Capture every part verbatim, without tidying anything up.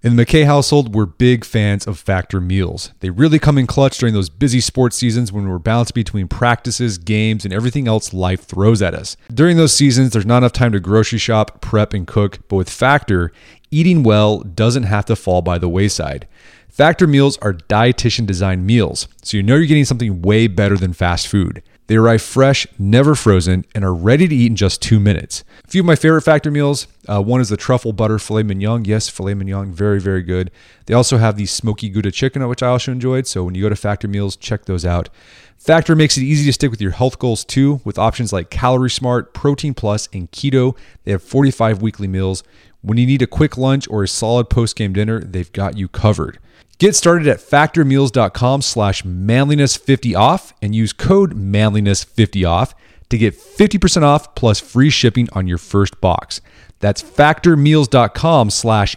In the McKay household, we're big fans of Factor meals. They really come in clutch during those busy sports seasons when we're balanced between practices, games, and everything else life throws at us. During those seasons, there's not enough time to grocery shop, prep, and cook, but with Factor, eating well doesn't have to fall by the wayside. Factor meals are dietitian-designed meals, so you know you're getting something way better than fast food. They arrive fresh, never frozen, and are ready to eat in just two minutes. A few of my favorite Factor meals, uh, one is the truffle butter filet mignon. Yes, filet mignon, very, very good. They also have the smoky Gouda chicken, which I also enjoyed, so when you go to Factor meals, check those out. Factor makes it easy to stick with your health goals too, with options like Calorie Smart, Protein Plus, and Keto. They have forty-five weekly meals. When you need a quick lunch or a solid post-game dinner, they've got you covered. Get started at factormeals.com slash manliness50 off and use code manliness50 off to get fifty percent off plus free shipping on your first box. That's factormeals.com slash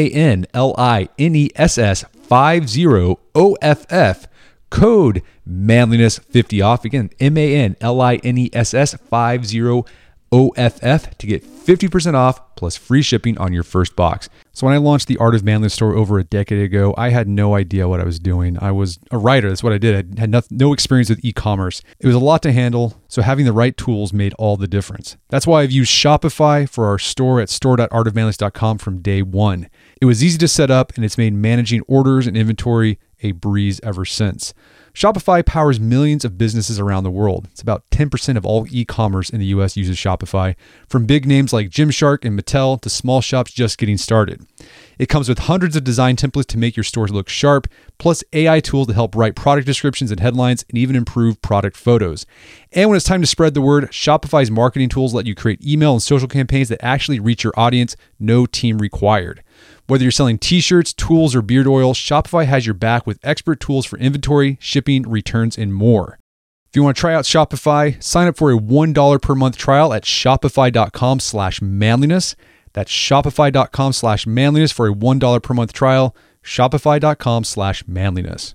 M-A-N-L-I-N-E-S-S 50 O-F-F, code manliness50 off. Again, M-A-N-L-I-N-E-S-S 50 O F F to get fifty percent off plus free shipping on your first box. So when I launched the Art of Manliness store over a decade ago, I had no idea what I was doing. I was a writer. That's what I did. I had no, no experience with e-commerce. It was a lot to handle, so having the right tools made all the difference. That's why I've used Shopify for our store at store dot art of manliness dot com from day one. It was easy to set up, and it's made managing orders and inventory a breeze ever since. Shopify powers millions of businesses around the world. It's about ten percent of all e-commerce in the U S uses Shopify, from big names like Gymshark and Mattel to small shops just getting started. It comes with hundreds of design templates to make your stores look sharp, plus A I tools to help write product descriptions and headlines and even improve product photos. And when it's time to spread the word, Shopify's marketing tools let you create email and social campaigns that actually reach your audience, no team required. Whether you're selling t-shirts, tools, or beard oil, Shopify has your back with expert tools for inventory, shipping, returns, and more. If you want to try out Shopify, sign up for a one dollar per month trial at shopify.com slash manliness. That's shopify.com slash manliness for a one dollar per month trial. Shopify.com slash manliness.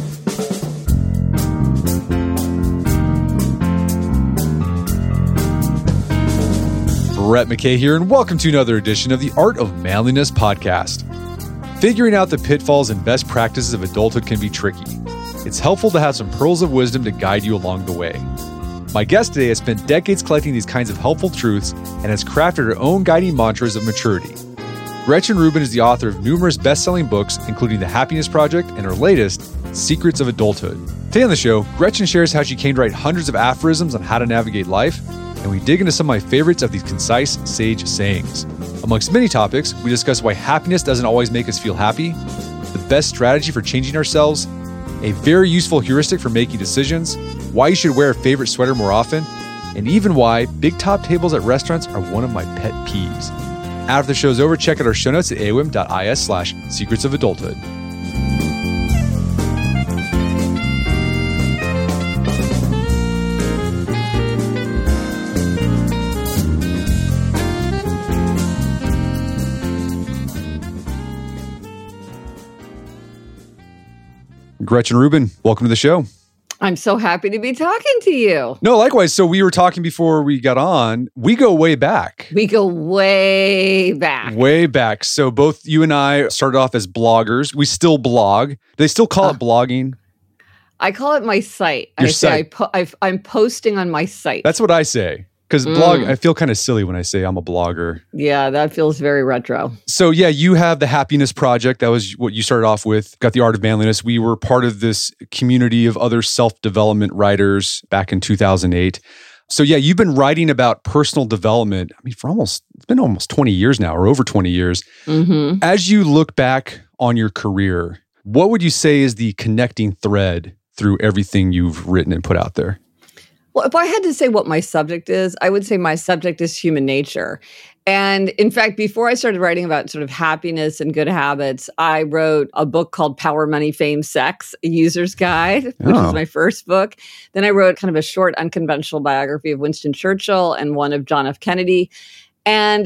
Brett McKay here, and welcome to another edition of the Art of Manliness podcast. Figuring out the pitfalls and best practices of adulthood can be tricky. It's helpful to have some pearls of wisdom to guide you along the way. My guest today has spent decades collecting these kinds of helpful truths and has crafted her own guiding mantras of maturity. Gretchen Rubin is the author of numerous best-selling books, including The Happiness Project and her latest, Secrets of Adulthood. Today on the show, Gretchen shares how she came to write hundreds of aphorisms on how to navigate life, and we dig into some of my favorites of these concise, sage sayings. Amongst many topics, we discuss why happiness doesn't always make us feel happy, the best strategy for changing ourselves, a very useful heuristic for making decisions, why you should wear a favorite sweater more often, and even why big top tables at restaurants are one of my pet peeves. After the show's over, check out our show notes at aom.is slash secrets of adulthood. Gretchen Rubin, welcome to the show. I'm so happy to be talking to you. No, likewise. So we were talking before we got on. We go way back. We go way back. Way back. So both you and I started off as bloggers. We still blog. They still call uh, it blogging. I call it my site. Your I site. say I po- I've, I'm posting on my site. That's what I say. Because Mm. blog, I feel kind of silly when I say I'm a blogger. Yeah, that feels very retro. So yeah, you have the Happiness Project. That was what you started off with. Got the Art of Manliness. We were part of this community of other self-development writers back in two thousand eight. So yeah, you've been writing about personal development, I mean, for almost, it's been almost twenty years now, or over twenty years. Mm-hmm. As you look back on your career, what would you say is the connecting thread through everything you've written and put out there? Well, if I had to say what my subject is, I would say my subject is human nature. And in fact, before I started writing about sort of happiness and good habits, I wrote a book called Power, Money, Fame, Sex, a User's Guide, which Oh. was my first book. Then I wrote kind of a short, unconventional biography of Winston Churchill and one of John F. Kennedy. And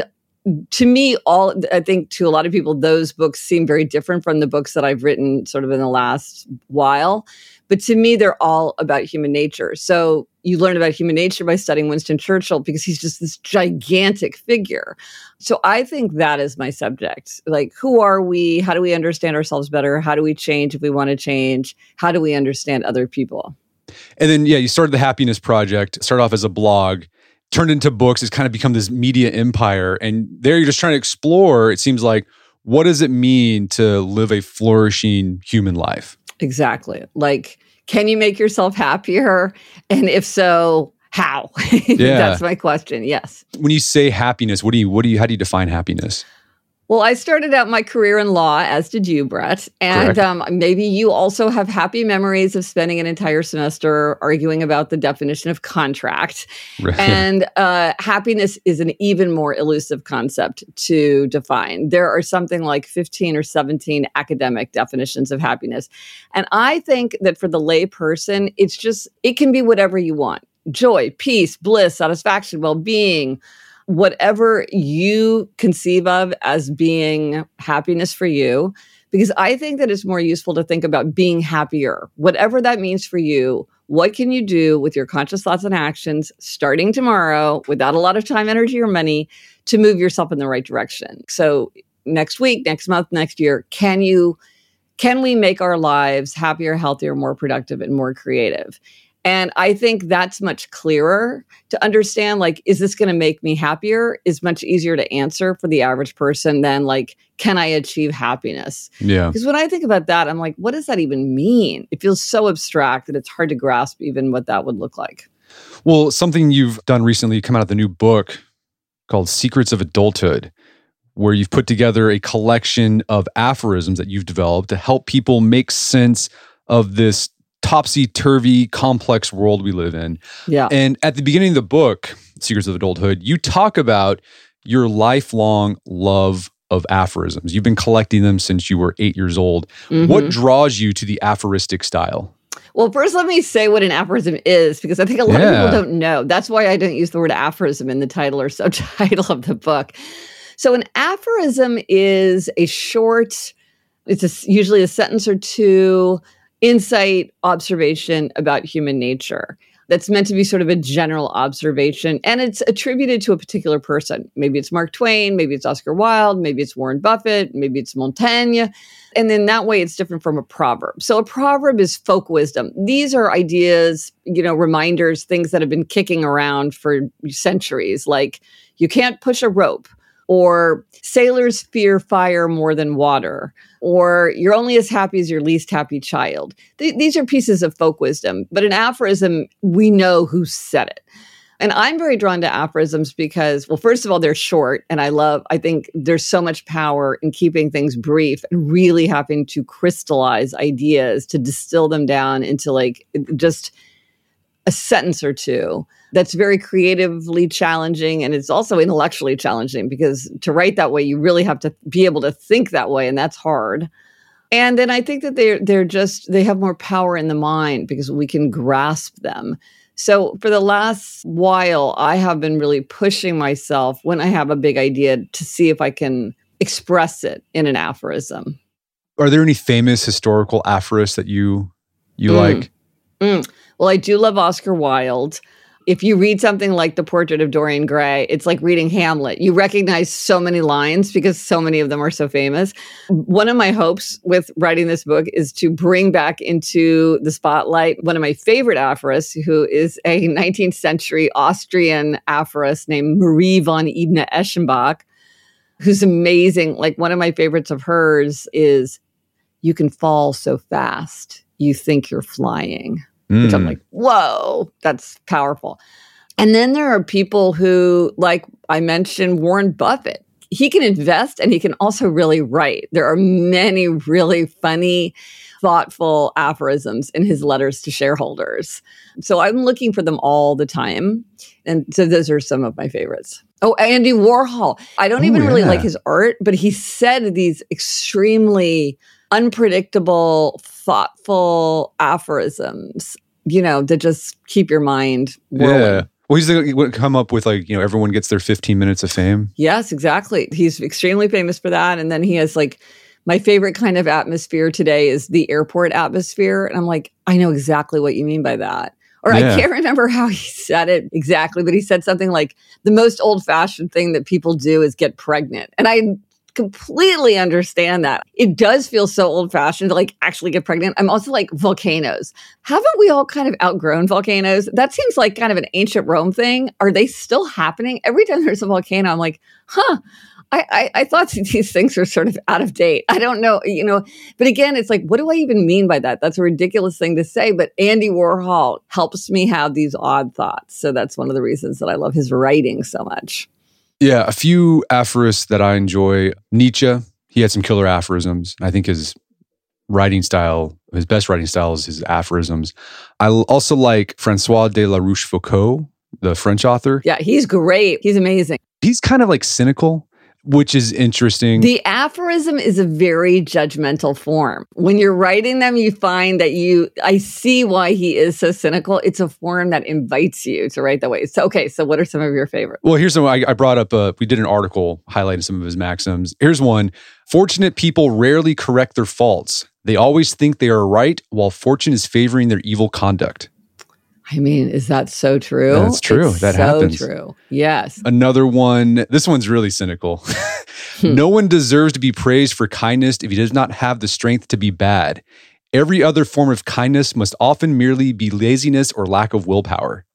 to me, all I think to a lot of people, those books seem very different from the books that I've written sort of in the last while. But to me, they're all about human nature. So you learn about human nature by studying Winston Churchill because he's just this gigantic figure. So I think that is my subject. Like, who are we? How do we understand ourselves better? How do we change if we want to change? How do we understand other people? And then, yeah, you started the Happiness Project, started off as a blog, turned into books. It's kind of become this media empire. And there you're just trying to explore, it seems like, what does it mean to live a flourishing human life? Exactly. Like, can you make yourself happier? And if so, how? Yeah. That's my question. Yes. When you say happiness, what do you, what do you, how do you define happiness? Well, I started out my career in law, as did you, Brett. And um, maybe you also have happy memories of spending an entire semester arguing about the definition of contract. Right. And uh, happiness is an even more elusive concept to define. There are something like fifteen or seventeen academic definitions of happiness. And I think that for the lay person, it's just, it can be whatever you want. Joy, peace, bliss, satisfaction, well-being, whatever you conceive of as being happiness for you, because I think that it's more useful to think about being happier, whatever that means for you. What can you do with your conscious thoughts and actions starting tomorrow without a lot of time, energy, or money to move yourself in the right direction? So next week, next month, next year, can you, can we make our lives happier, healthier, more productive, and more creative? And I think that's much clearer to understand, like, is this going to make me happier? Is much easier to answer for the average person than like, can I achieve happiness? Yeah. Because when I think about that, I'm like, what does that even mean? It feels so abstract that it's hard to grasp even what that would look like. Well, something you've done recently, you come out with a new book called Secrets of Adulthood, where you've put together a collection of aphorisms that you've developed to help people make sense of this topsy-turvy, complex world we live in. Yeah. And at the beginning of the book, Secrets of Adulthood, you talk about your lifelong love of aphorisms. You've been collecting them since you were eight years old. Mm-hmm. What draws you to the aphoristic style? Well, first, let me say what an aphorism is, because I think a lot yeah. of people don't know. That's why I don't use the word aphorism in the title or subtitle of the book. So an aphorism is a short, it's a, usually a sentence or two, insight, observation about human nature that's meant to be sort of a general observation, and it's attributed to a particular person. Maybe it's Mark Twain, maybe it's Oscar Wilde, maybe it's Warren Buffett, maybe it's Montaigne, and then that way it's different from a proverb. So a proverb is folk wisdom. These are ideas, you know, reminders, things that have been kicking around for centuries, like you can't push a rope, or sailors fear fire more than water, or you're only as happy as your least happy child. Th- these are pieces of folk wisdom, but an aphorism, we know who said it. And I'm very drawn to aphorisms because, well, first of all, they're short, and I love, I think there's so much power in keeping things brief and really having to crystallize ideas to distill them down into like just a sentence or two. That's very creatively challenging, and it's also intellectually challenging because to write that way, you really have to be able to think that way, and that's hard. And then I think that they're they're just they have more power in the mind because we can grasp them. So for the last while, I have been really pushing myself when I have a big idea to see if I can express it in an aphorism. Are there any famous historical aphorists that you you mm. like? Mm. Well, I do love Oscar Wilde. If you read something like The Portrait of Dorian Gray, it's like reading Hamlet. You recognize so many lines because so many of them are so famous. One of my hopes with writing this book is to bring back into the spotlight one of my favorite aphorists, who is a nineteenth century Austrian aphorist named Marie von Ibn Eschenbach, who's amazing. Like one of my favorites of hers is, "You can fall so fast, you think you're flying." Which mm. I'm like, whoa, that's powerful. And then there are people who, like I mentioned, Warren Buffett. He can invest and he can also really write. There are many really funny, thoughtful aphorisms in his letters to shareholders. So I'm looking for them all the time. And so those are some of my favorites. Oh, Andy Warhol. I don't oh, even yeah. really like his art, but he said these extremely unpredictable, thoughtful aphorisms, you know, that just keep your mind whirling. Yeah. Well, he's the would come up with like, you know, everyone gets their fifteen minutes of fame. Yes, exactly. He's extremely famous for that. And then he has like, my favorite kind of atmosphere today is the airport atmosphere. And I'm like, I know exactly what you mean by that. Or yeah. I can't remember how he said it exactly, but he said something like, the most old-fashioned thing that people do is get pregnant. And I completely understand that. It does feel so old-fashioned to like actually get pregnant. I'm also like, volcanoes. Haven't we all kind of outgrown volcanoes? That seems like kind of an ancient Rome thing. Are they still happening? Every time there's a volcano, I'm like, huh, I, I, I thought these things were sort of out of date. I don't know, you know, but again, it's like, what do I even mean by that? That's a ridiculous thing to say, but Andy Warhol helps me have these odd thoughts. So that's one of the reasons that I love his writing so much. Yeah, a few aphorists that I enjoy. Nietzsche, he had some killer aphorisms. I think his writing style, his best writing style is his aphorisms. I also like Francois de la Rochefoucauld, the French author. Yeah, he's great. He's amazing. He's kind of like cynical, which is interesting. The aphorism is a very judgmental form. When you're writing them, you find that you, I see why he is so cynical. It's a form that invites you to write that way. So, okay, so what are some of your favorites? Well, here's some, I, I brought up, uh, we did an article highlighting some of his maxims. Here's one. Fortunate people rarely correct their faults. They always think they are right while fortune is favoring their evil conduct. I mean, is that so true? That's true. It's that so happens. True. Yes. Another one. This one's really cynical. No one deserves to be praised for kindness if he does not have the strength to be bad. Every other form of kindness must often merely be laziness or lack of willpower.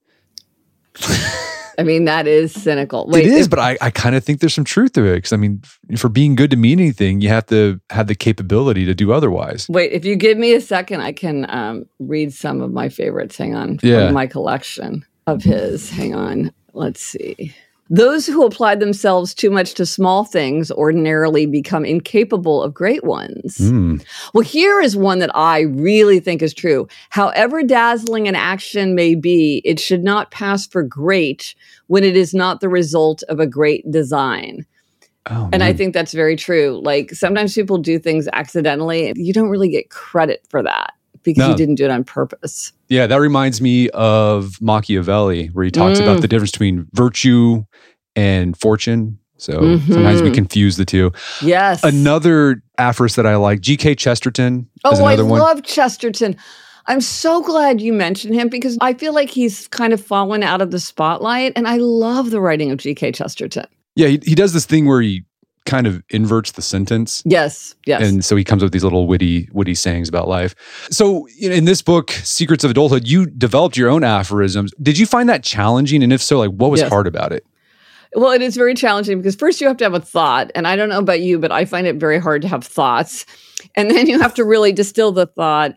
I mean, that is cynical. Wait, it is, if, but I, I kind of think there's some truth to it. Because I mean, for being good to mean anything, you have to have the capability to do otherwise. Wait, if you give me a second, I can um, read some of my favorites. Hang on. Yeah. From my collection of his. Hang on. Let's see. Those who apply themselves too much to small things ordinarily become incapable of great ones. Mm. Well, here is one that I really think is true. However dazzling an action may be, it should not pass for great when it is not the result of a great design. Oh, and man. I think that's very true. Like sometimes people do things accidentally. You don't really get credit for that because No. you didn't do it on purpose. Yeah, that reminds me of Machiavelli, where he talks Mm. about the difference between virtue and fortune. So Mhm. sometimes we confuse the two. Yes. Another aphorist that I like, G K Chesterton. Oh, is I another one. love Chesterton. I'm so glad you mentioned him because I feel like he's kind of fallen out of the spotlight. And I love the writing of G K Chesterton. Yeah, he, he does this thing where he kind of inverts the sentence. Yes, yes. And so he comes up with these little witty, witty sayings about life. So you know, in this book, Secrets of Adulthood, you developed your own aphorisms. Did you find that challenging? And if so, like what was Yes. hard about it? Well, it is very challenging because first you have to have a thought. And I don't know about you, but I find it very hard to have thoughts. And then you have to really distill the thought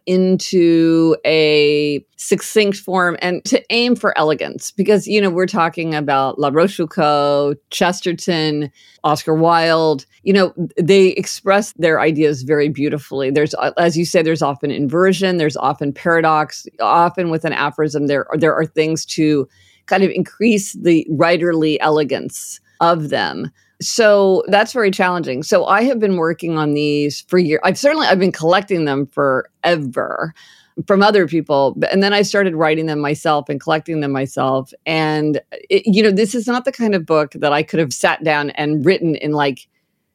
into a succinct form and to aim for elegance. Because, you know, we're talking about La Rochefoucauld, Chesterton, Oscar Wilde. You know, they express their ideas very beautifully. There's, as you say, there's often inversion, there's often paradox. Often with an aphorism, there are, there are things to kind of increase the writerly elegance of them. So that's very challenging. So I have been working on these for years. I've certainly, I've been collecting them forever from other people. And then I started writing them myself and collecting them myself. And, it, you know, this is not the kind of book that I could have sat down and written in like,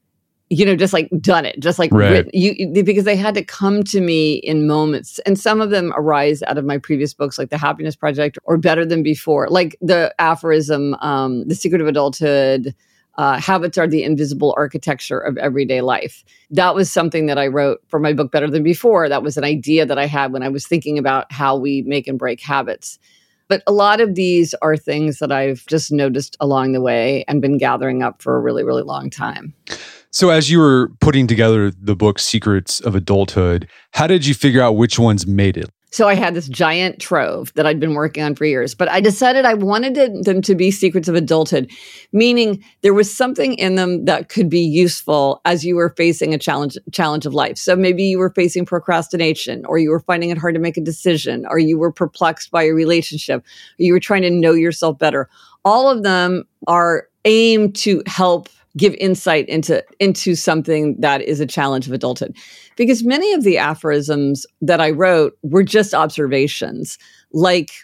you know, just like done it, just like Right. written, you, because they had to come to me in moments. And some of them arise out of my previous books, like The Happiness Project or Better Than Before, like the aphorism, um, The Secret of Adulthood, uh, Habits Are the Invisible Architecture of Everyday Life. That was something that I wrote for my book, Better Than Before. That was an idea that I had when I was thinking about how we make and break habits. But a lot of these are things that I've just noticed along the way and been gathering up for a really, really long time. So as you were putting together the book Secrets of Adulthood, how did you figure out which ones made it? So I had this giant trove that I'd been working on for years, but I decided I wanted it, them to be secrets of adulthood, meaning there was something in them that could be useful as you were facing a challenge challenge of life. So maybe you were facing procrastination, or you were finding it hard to make a decision, or you were perplexed by a relationship, or you were trying to know yourself better. All of them are aimed to help give insight into, into something that is a challenge of adulthood. Because many of the aphorisms that I wrote were just observations. Like,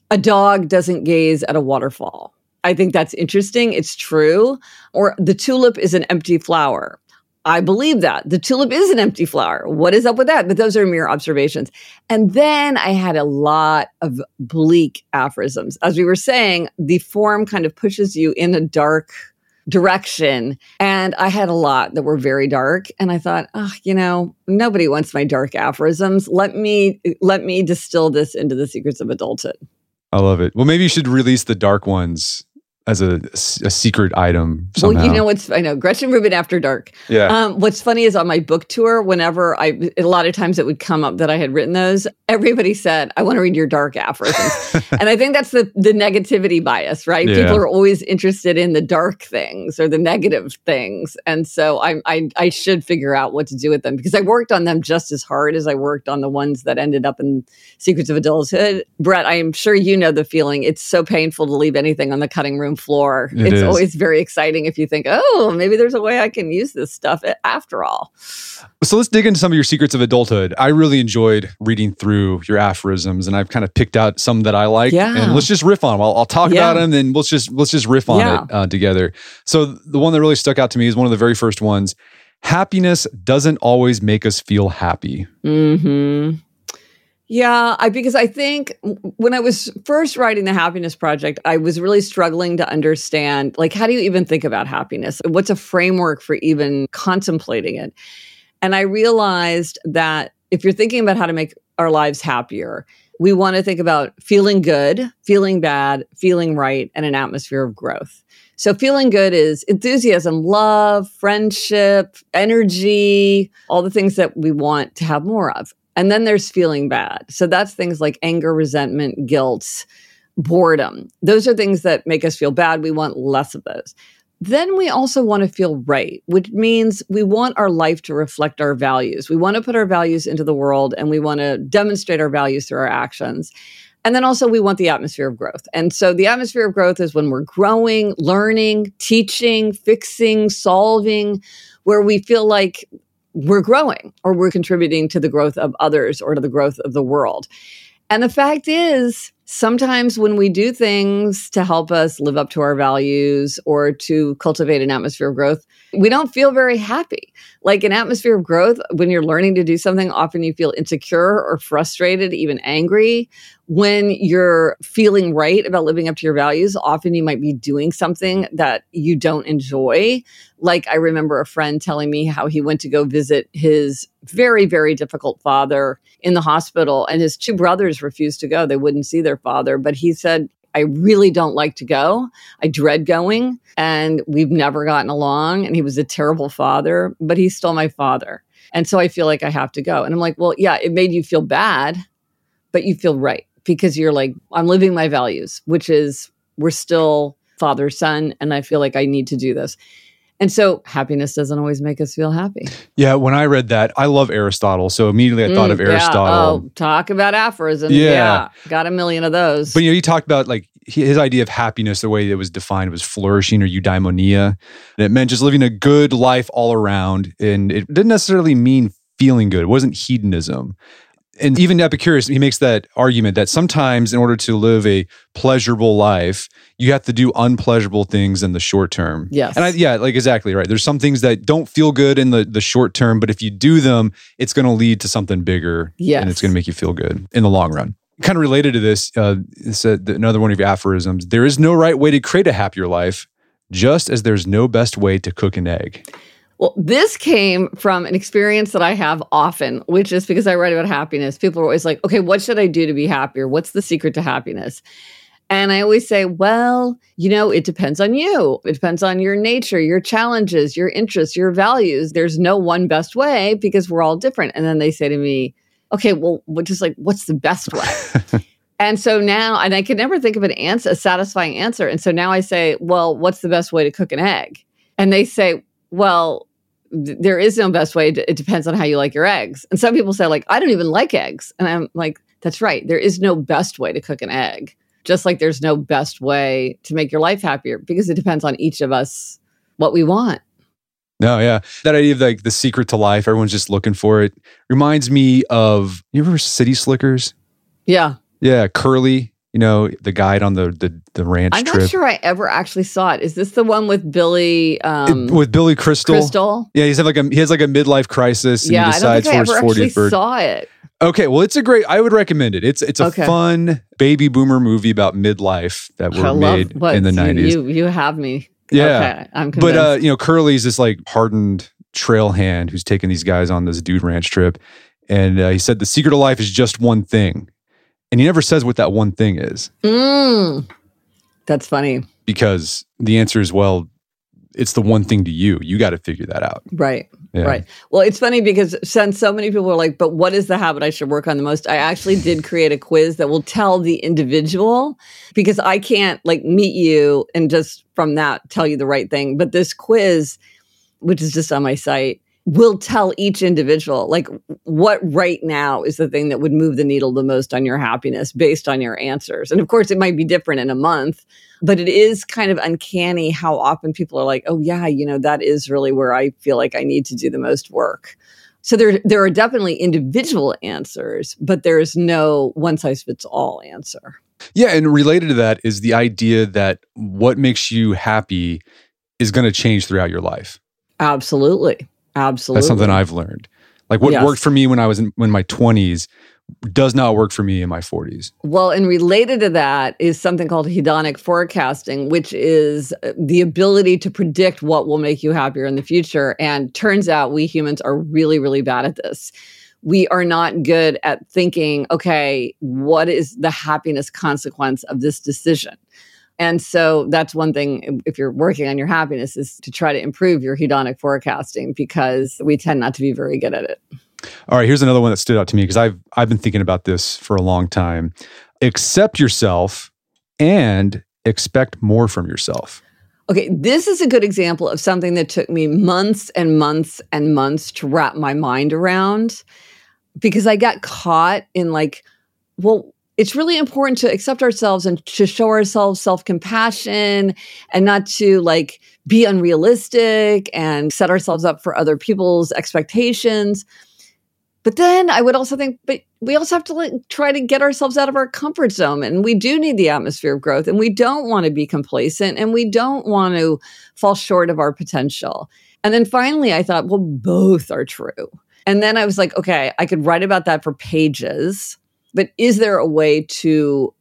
a dog doesn't gaze at a waterfall. I think that's interesting. It's true. Or the tulip is an empty flower. I believe that. The tulip is an empty flower. What is up with that? But those are mere observations. And then I had a lot of bleak aphorisms. As we were saying, the form kind of pushes you in a dark direction. And I had a lot that were very dark. And I thought, oh, you know, nobody wants my dark aphorisms. Let me let me distill this into the secrets of adulthood. I love it. Well, maybe you should release the dark ones as a, a secret item somehow. Well, you know what's, I know, Gretchen Rubin After Dark. Yeah. Um, what's funny is on my book tour, whenever I, a lot of times it would come up that I had written those, everybody said, I want to read your dark aphorisms. And I think that's the, the negativity bias, right? Yeah. People are always interested in the dark things or the negative things. And so I, I, I should figure out what to do with them because I worked on them just as hard as I worked on the ones that ended up in Secrets of Adulthood. Brett, I am sure you know the feeling. It's so painful to leave anything on the cutting room floor. It it's is. always very exciting if you think, oh, maybe there's a way I can use this stuff after all. So let's dig into some of your secrets of adulthood. I really enjoyed reading through your aphorisms, and I've kind of picked out some that I like. Yeah. And let's just riff on them. I'll, I'll talk Yeah. about them, then let's just let's just riff on Yeah. it uh, together. So the one that really stuck out to me is one of the very first ones. Happiness doesn't always make us feel happy. Hmm. Yeah, I, because I think when I was first writing the Happiness Project, I was really struggling to understand, like, how do you even think about happiness? What's a framework for even contemplating it? And I realized that if you're thinking about how to make our lives happier, we want to think about feeling good, feeling bad, feeling right, and an atmosphere of growth. So feeling good is enthusiasm, love, friendship, energy, all the things that we want to have more of. And then there's feeling bad. So that's things like anger, resentment, guilt, boredom. Those are things that make us feel bad. We want less of those. Then we also want to feel right, which means we want our life to reflect our values. We want to put our values into the world and we want to demonstrate our values through our actions. And then also we want the atmosphere of growth. And so the atmosphere of growth is when we're growing, learning, teaching, fixing, solving, where we feel like we're growing or we're contributing to the growth of others or to the growth of the world. And the fact is, sometimes when we do things to help us live up to our values or to cultivate an atmosphere of growth, we don't feel very happy. Like an atmosphere of growth, when you're learning to do something, often you feel insecure or frustrated, even angry. When you're feeling right about living up to your values, often you might be doing something that you don't enjoy. Like I remember a friend telling me how he went to go visit his very, very difficult father in the hospital, and his two brothers refused to go. They wouldn't see their father, but he said, I really don't like to go. I dread going, and we've never gotten along, and he was a terrible father, but he's still my father. And so I feel like I have to go. And I'm like, well, yeah, it made you feel bad, but you feel right because you're like, I'm living my values, which is we're still father, son, and I feel like I need to do this. And so happiness doesn't always make us feel happy. Yeah, when I read that, I love Aristotle. So immediately I thought Mm, of yeah. Aristotle. Oh, talk about aphorisms. Yeah. Yeah. Got a million of those. But you know, he talked about like his idea of happiness, the way it was defined was flourishing or eudaimonia. And it meant just living a good life all around. And it didn't necessarily mean feeling good. It wasn't hedonism. And even Epicurus, he makes that argument that sometimes in order to live a pleasurable life, you have to do unpleasurable things in the short term. Yes. And I, yeah, like exactly right. There's some things that don't feel good in the, the short term, but if you do them, it's going to lead to something bigger. Yes. And it's going to make you feel good in the long run. Kind of related to this, uh, it's a, another one of your aphorisms. There is no right way to create a happier life, just as there's no best way to cook an egg. Well, this came from an experience that I have often, which is because I write about happiness. People are always like, okay, what should I do to be happier? What's the secret to happiness? And I always say, well, you know, it depends on you. It depends on your nature, your challenges, your interests, your values. There's no one best way because we're all different. And then they say to me, okay, well, just like, what's the best way? And so now, and I could never think of an answer, a satisfying answer. And so now I say, well, what's the best way to cook an egg? And they say, well, th- there is no best way. It depends on how you like your eggs. And some people say, like, I don't even like eggs. And I'm like, that's right. There is no best way to cook an egg. Just like there's no best way to make your life happier because it depends on each of us what we want. No, yeah. That idea of like the secret to life, everyone's just looking for it, reminds me of, you remember City Slickers? Yeah. Yeah, Curly. You know, the guide on the the, the ranch I'm trip. not sure I ever actually saw it. Is this the one with Billy? Um, It- with Billy Crystal. Crystal? Yeah, he's have like a he has like a midlife crisis, and Yeah, he I don't decides think I for his ever fortieth actually birthday. saw it. Okay, well, it's a great. I would recommend it. It's it's a Okay. fun baby boomer movie about midlife that I were love made what in the you- nineties. You, you have me. Yeah. Okay, I'm convinced. But uh, you know, Curly's this like hardened trail hand who's taking these guys on this dude ranch trip, and uh, he said the secret of life is just one thing, and he never says what that one thing is Mm, that's funny. because the answer is, well, it's the one thing to you. You got to figure that out. Right. Yeah. Right. Well, it's funny because since so many people are like, but what is the habit I should work on the most? I actually did create a quiz that will tell the individual, because I can't like meet you and just from that tell you the right thing. But this quiz, which is just on my site, will tell each individual like what right now is the thing that would move the needle the most on your happiness based on your answers. And of course, it might be different in a month, but it is kind of uncanny how often people are like, oh yeah, you know, that is really where I feel like I need to do the most work. So there, there are definitely individual answers, but there is no one size fits all answer. Yeah, and related to that is the idea that what makes you happy is going to change throughout your life. Absolutely. Absolutely. That's something I've learned. Like what Yes. worked for me when I was in, in my twenties does not work for me in my forties. Well, and related to that is something called hedonic forecasting, which is the ability to predict what will make you happier in the future. And turns out we humans are really, really bad at this. We are not good at thinking, okay, what is the happiness consequence of this decision? And so that's one thing, if you're working on your happiness, is to try to improve your hedonic forecasting, because we tend not to be very good at it. All right, here's another one that stood out to me because I've I've been thinking about this for a long time. Accept yourself and expect more from yourself. Okay, this is a good example of something that took me months and months and months to wrap my mind around, because I got caught in like, well, it's really important to accept ourselves and to show ourselves self-compassion and not to like be unrealistic and set ourselves up for other people's expectations. But then I would also think, but we also have to like, try to get ourselves out of our comfort zone. And we do need the atmosphere of growth, and we don't want to be complacent, and we don't want to fall short of our potential. And then finally I thought, well, both are true. And then I was like, okay, I could write about that for pages, but is there a way to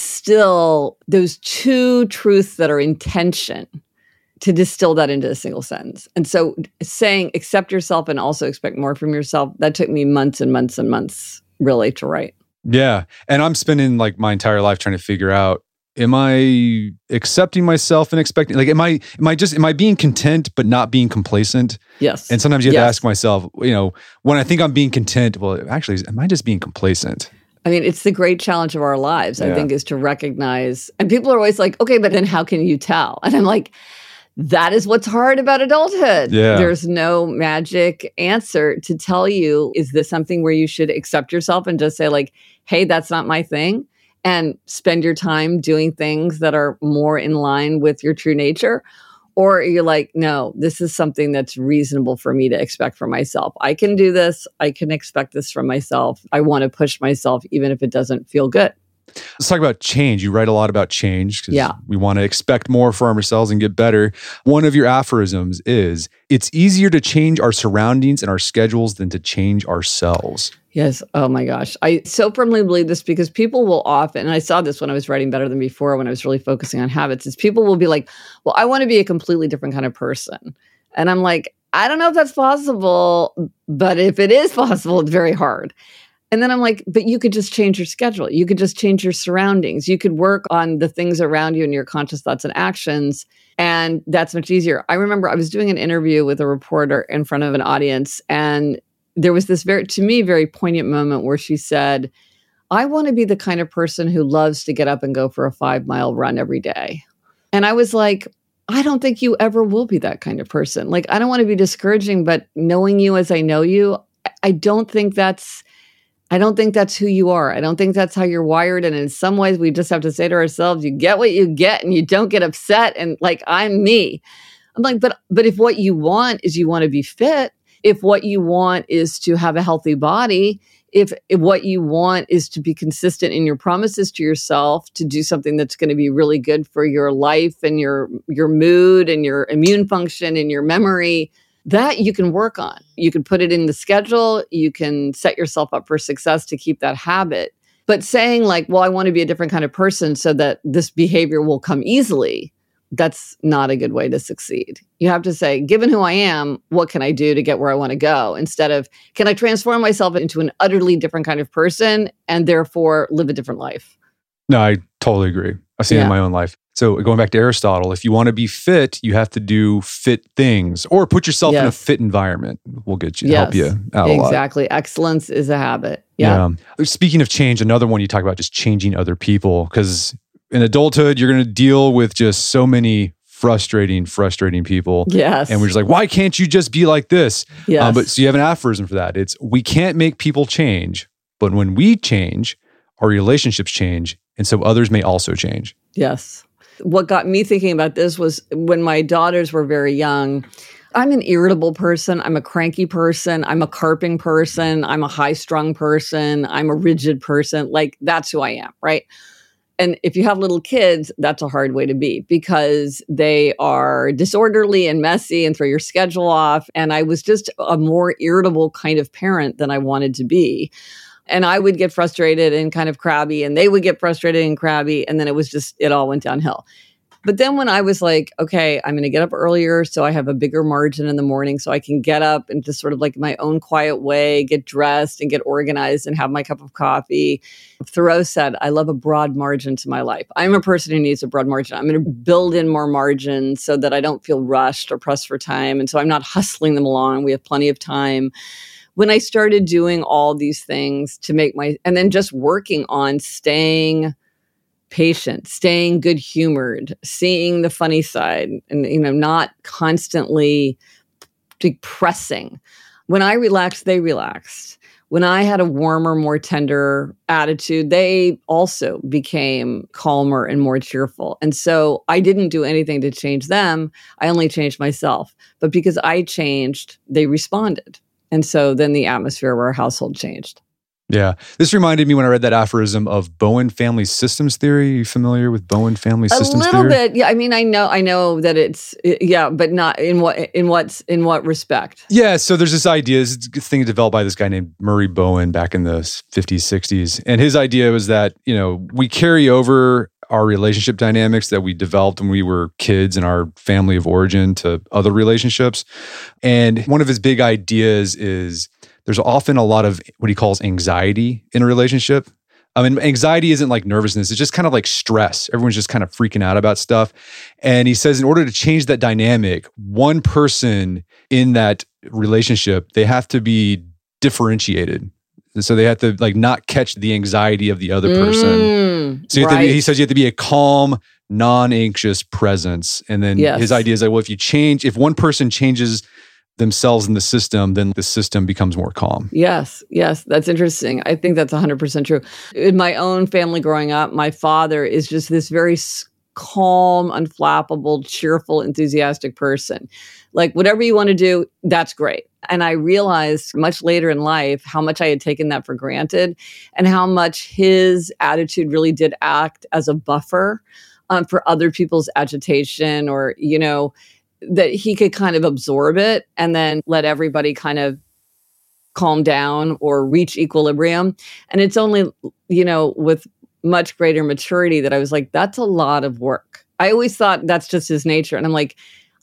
distill those two truths that are in tension, to distill that into a single sentence? And so saying accept yourself and also expect more from yourself, that took me months and months and months really to write. Yeah, and I'm spending like my entire life trying to figure out, am I accepting myself and expecting, like, am I, am I just, am I being content but not being complacent? Yes. And sometimes you have Yes. to ask myself, you know, when I think I'm being content, well, actually, am I just being complacent? I mean, it's the great challenge of our lives, I Yeah. think, is to recognize, and people are always like, okay, but then how can you tell? And I'm like, that is what's hard about adulthood. Yeah. There's no magic answer to tell you, is this something where you should accept yourself and just say like, hey, that's not my thing, and spend your time doing things that are more in line with your true nature? Or you're like, no, this is something that's reasonable for me to expect from myself. I can do this. I can expect this from myself. I want to push myself, even if it doesn't feel good. Let's talk about change. You write a lot about change because Yeah. we want to expect more from ourselves and get better. One of your aphorisms is, it's easier to change our surroundings and our schedules than to change ourselves. Yes. Oh my gosh. I so firmly believe this, because people will often, and I saw this when I was writing Better Than Before, when I was really focusing on habits, is people will be like, well, I want to be a completely different kind of person. And I'm like, I don't know if that's possible, but if it is possible, it's very hard. And then I'm like, but you could just change your schedule. You could just change your surroundings. You could work on the things around you and your conscious thoughts and actions. And that's much easier. I remember I was doing an interview with a reporter in front of an audience, and there was this very, to me, very poignant moment where she said, I want to be the kind of person who loves to get up and go for a five mile run every day. And I was like, I don't think you ever will be that kind of person. Like, I don't want to be discouraging, but knowing you as I know you, I don't think that's, I don't think that's who you are. I don't think that's how you're wired. And in some ways, we just have to say to ourselves, you get what you get and you don't get upset. And like, I'm me. I'm like, but, but if what you want is you want to be fit, if what you want is to have a healthy body, if, if what you want is to be consistent in your promises to yourself, to do something that's going to be really good for your life and your your mood and your immune function and your memory, that you can work on. You can put it in the schedule. You can set yourself up for success to keep that habit. But saying like, well, I want to be a different kind of person so that this behavior will come easily, that's not a good way to succeed. You have to say, given who I am, what can I do to get where I want to go? Instead of, can I transform myself into an utterly different kind of person and therefore live a different life? No, I totally agree. I've seen yeah. it in my own life. So going back to Aristotle, if you want to be fit, you have to do fit things or put yourself yes. in a fit environment. We'll get you, yes. help you out a lot. Exactly. Excellence is a habit. Yeah. yeah. Speaking of change, another one you talk about just changing other people, because in adulthood, you're going to deal with just so many frustrating, frustrating people. Yes. And we're just like, why can't you just be like this? Yes. Um, but so you have an aphorism for that. It's, we can't make people change, but when we change, our relationships change. And so others may also change. Yes. What got me thinking about this was when my daughters were very young. I'm an irritable person. I'm a cranky person. I'm a carping person. I'm a high-strung person. I'm a rigid person. Like, that's who I am, right? And if you have little kids, that's a hard way to be because they are disorderly and messy and throw your schedule off. And I was just a more irritable kind of parent than I wanted to be. And I would get frustrated and kind of crabby, and they would get frustrated and crabby. And then it was just, it all went downhill. But then when I was like, okay, I'm going to get up earlier so I have a bigger margin in the morning so I can get up and just sort of like my own quiet way, get dressed and get organized and have my cup of coffee. Thoreau said, I love a broad margin to my life. I'm a person who needs a broad margin. I'm going to build in more margins so that I don't feel rushed or pressed for time. And so I'm not hustling them along. We have plenty of time. When I started doing all these things to make my, and then just working on staying patient, staying good humored, seeing the funny side, and, you know, not constantly depressing. When I relaxed, they relaxed. When I had a warmer, more tender attitude, they also became calmer and more cheerful. And so I didn't do anything to change them. I only changed myself. But because I changed, they responded. And so then the atmosphere of our household changed. Yeah. This reminded me when I read that aphorism of Bowen family systems theory. Are you familiar with Bowen family systems theory? A little bit. Yeah. I mean, I know, I know that it's, yeah, but not in what, in what's, in what respect? Yeah. So there's this idea, this thing developed by this guy named Murray Bowen back in the fifties, sixties. And his idea was that, you know, we carry over our relationship dynamics that we developed when we were kids in our family of origin to other relationships. And one of his big ideas is there's often a lot of what he calls anxiety in a relationship. I mean, anxiety isn't like nervousness. It's just kind of like stress. Everyone's just kind of freaking out about stuff. And he says in order to change that dynamic, one person in that relationship, they have to be differentiated. So they have to like not catch the anxiety of the other person. Mm, so you have right. to be, he says you have to be a calm, non-anxious presence. And then yes. his idea is like, well, if you change, if one person changes themselves in the system, then the system becomes more calm. Yes, yes, that's interesting. I think that's one hundred percent true. In my own family growing up, my father is just this very calm, unflappable, cheerful, enthusiastic person. Like, whatever you want to do, that's great. And I realized much later in life how much I had taken that for granted and how much his attitude really did act as a buffer um, for other people's agitation, or, you know, that he could kind of absorb it and then let everybody kind of calm down or reach equilibrium. And it's only, you know, with much greater maturity that I was like, that's a lot of work. I always thought that's just his nature. And I'm like,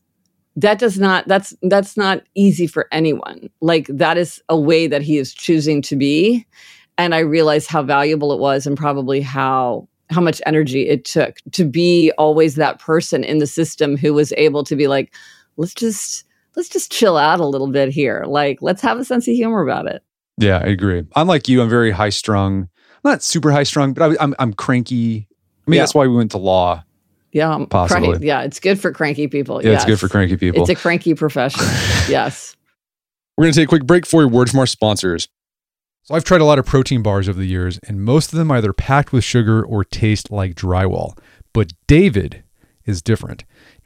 that does not, that's, that's not easy for anyone. Like, that is a way that he is choosing to be. And I realized how valuable it was and probably how how much energy it took to be always that person in the system who was able to be like, let's just, let's just chill out a little bit here. Like, let's have a sense of humor about it. Yeah, I agree. Unlike you, I'm very high strung. I'm not super high strung, but I, I'm I'm cranky. I mean, yeah. That's why we went to law. Yeah, possibly. Right. Yeah, it's good for cranky people. Yeah, yes. It's good for cranky people. It's a cranky profession. Yes. We're going to take a quick break for a word from our sponsors. So I've tried a lot of protein bars over the years, and most of them are either packed with sugar or taste like drywall. But David is different.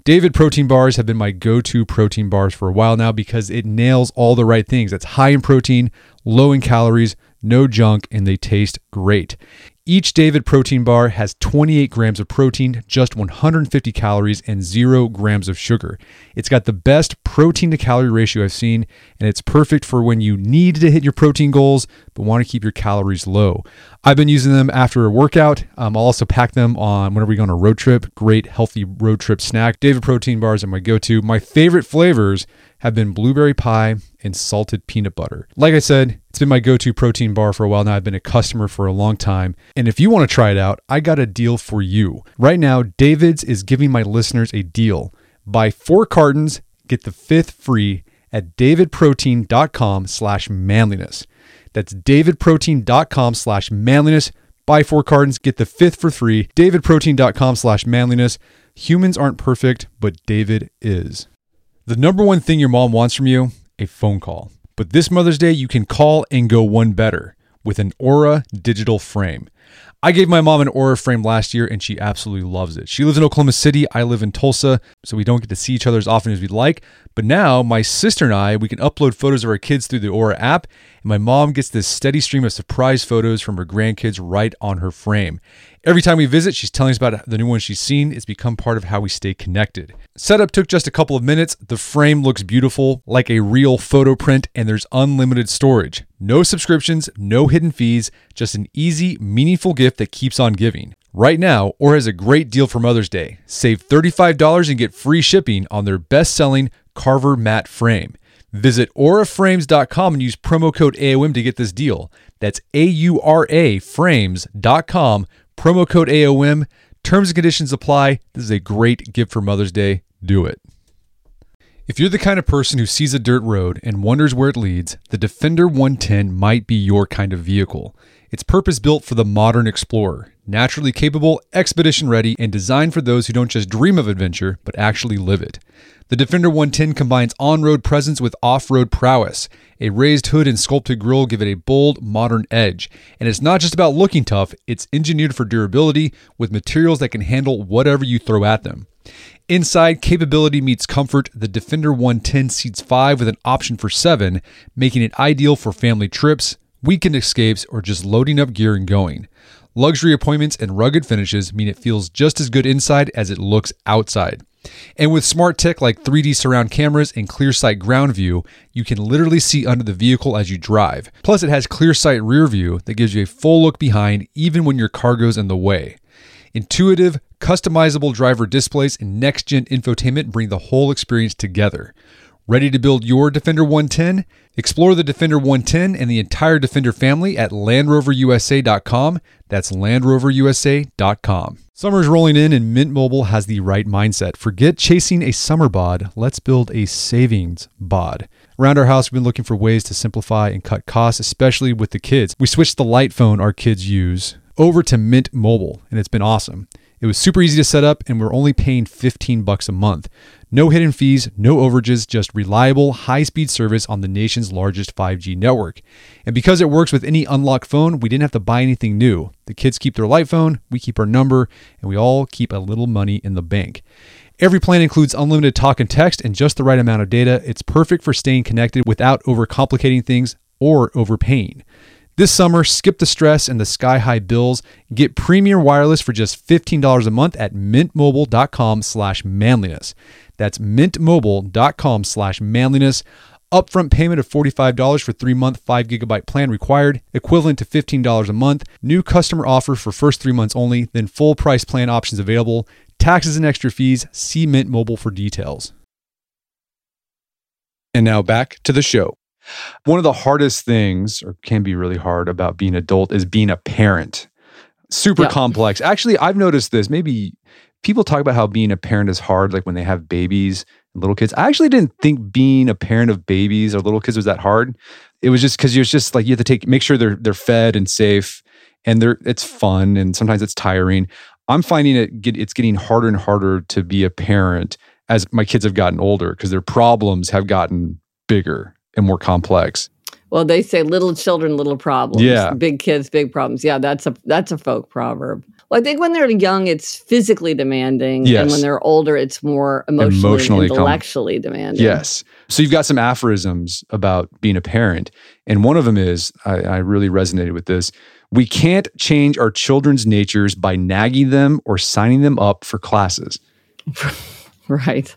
David protein bars have been my go-to protein bars for a while now because it nails all the right things. It's high in protein, low in calories, no junk, and they taste great. Each David protein bar has twenty-eight grams of protein, just one hundred fifty calories, and zero grams of sugar. It's got the best protein to calorie ratio I've seen, and it's perfect for when you need to hit your protein goals, but want to keep your calories low. I've been using them after a workout. Um, I'll also pack them on whenever we go on a road trip. Great, healthy road trip snack. David protein bars are my go-to. My favorite flavors have been blueberry pie and salted peanut butter. Like I said, it's been my go-to protein bar for a while now. I've been a customer for a long time. And if you want to try it out, I got a deal for you. Right now, David's is giving my listeners a deal. Buy four cartons, get the fifth free at davidprotein.com slash manliness. That's davidprotein.com slash manliness. Buy four cartons, get the fifth for free. davidprotein.com slash manliness. Humans aren't perfect, but David is. The number one thing your mom wants from you, a phone call. But this Mother's Day, you can call and go one better with an Aura digital frame. I gave my mom an Aura frame last year and she absolutely loves it. She lives in Oklahoma City. I live in Tulsa, so we don't get to see each other as often as we'd like. But now my sister and I, we can upload photos of our kids through the Aura app, and my mom gets this steady stream of surprise photos from her grandkids right on her frame. Every time we visit, she's telling us about the new ones she's seen. It's become part of how we stay connected. Setup took just a couple of minutes. The frame looks beautiful, like a real photo print, and there's unlimited storage. No subscriptions, no hidden fees, just an easy, meaningful gift that keeps on giving. Right now, Aura has a great deal for Mother's Day. Save thirty-five dollars and get free shipping on their best-selling Carver matte frame. Visit aura frames dot com and use promo code A O M to get this deal. That's A U R A frames dot com, promo code A O M. Terms and conditions apply. This is a great gift for Mother's Day. Do it. If you're the kind of person who sees a dirt road and wonders where it leads, the Defender one ten might be your kind of vehicle. It's purpose-built for the modern explorer, naturally capable, expedition-ready, and designed for those who don't just dream of adventure, but actually live it. The Defender one ten combines on-road presence with off-road prowess. A raised hood and sculpted grille give it a bold, modern edge. And it's not just about looking tough, it's engineered for durability with materials that can handle whatever you throw at them. Inside, capability meets comfort. The Defender one ten seats five with an option for seven, making it ideal for family trips, weekend escapes, or just loading up gear and going. Luxury appointments and rugged finishes mean it feels just as good inside as it looks outside. And with smart tech like three D surround cameras and ClearSight ground view, you can literally see under the vehicle as you drive. Plus, it has ClearSight rear view that gives you a full look behind even when your cargo's in the way. Intuitive, customizable driver displays and next-gen infotainment bring the whole experience together. Ready to build your Defender one ten? Explore the Defender one ten and the entire Defender family at land rover u s a dot com. That's land rover u s a dot com. Summer's rolling in and Mint Mobile has the right mindset. Forget chasing a summer bod. Let's build a savings bod. Around our house, we've been looking for ways to simplify and cut costs, especially with the kids. We switched the light phone our kids use over to Mint Mobile, and it's been awesome. It was super easy to set up, and we're only paying fifteen bucks a month. No hidden fees, no overages, just reliable, high-speed service on the nation's largest five G network. And because it works with any unlocked phone, we didn't have to buy anything new. The kids keep their light phone, we keep our number, and we all keep a little money in the bank. Every plan includes unlimited talk and text and just the right amount of data. It's perfect for staying connected without overcomplicating things or overpaying. This summer, skip the stress and the sky-high bills. Get premium wireless for just fifteen dollars a month at mintmobile.com slash manliness. That's mintmobile.com slash manliness. Upfront payment of forty-five dollars for three-month, five gigabyte plan required, equivalent to fifteen dollars a month. New customer offer for first three months only, then full price plan options available. Taxes and extra fees. See Mint Mobile for details. And now back to the show. One of the hardest things, or can be really hard about being an adult, is being a parent. Super yeah. complex. Actually, I've noticed this. Maybe people talk about how being a parent is hard, like when they have babies and little kids. I actually didn't think being a parent of babies or little kids was that hard. It was just because you're just like, you have to take, make sure they're they're fed and safe, and they're it's fun, and sometimes it's tiring. I'm finding it get, it's getting harder and harder to be a parent as my kids have gotten older because their problems have gotten bigger and more complex. Well, they say little children, little problems. Yeah. Big kids, big problems. Yeah, that's a that's a folk proverb. Well, I think when they're young, it's physically demanding. Yes. And when they're older, it's more emotionally, Emotionally com- intellectually demanding. Yes. So you've got some aphorisms about being a parent. And one of them is, I, I really resonated with this, we can't change our children's natures by nagging them or signing them up for classes. Right.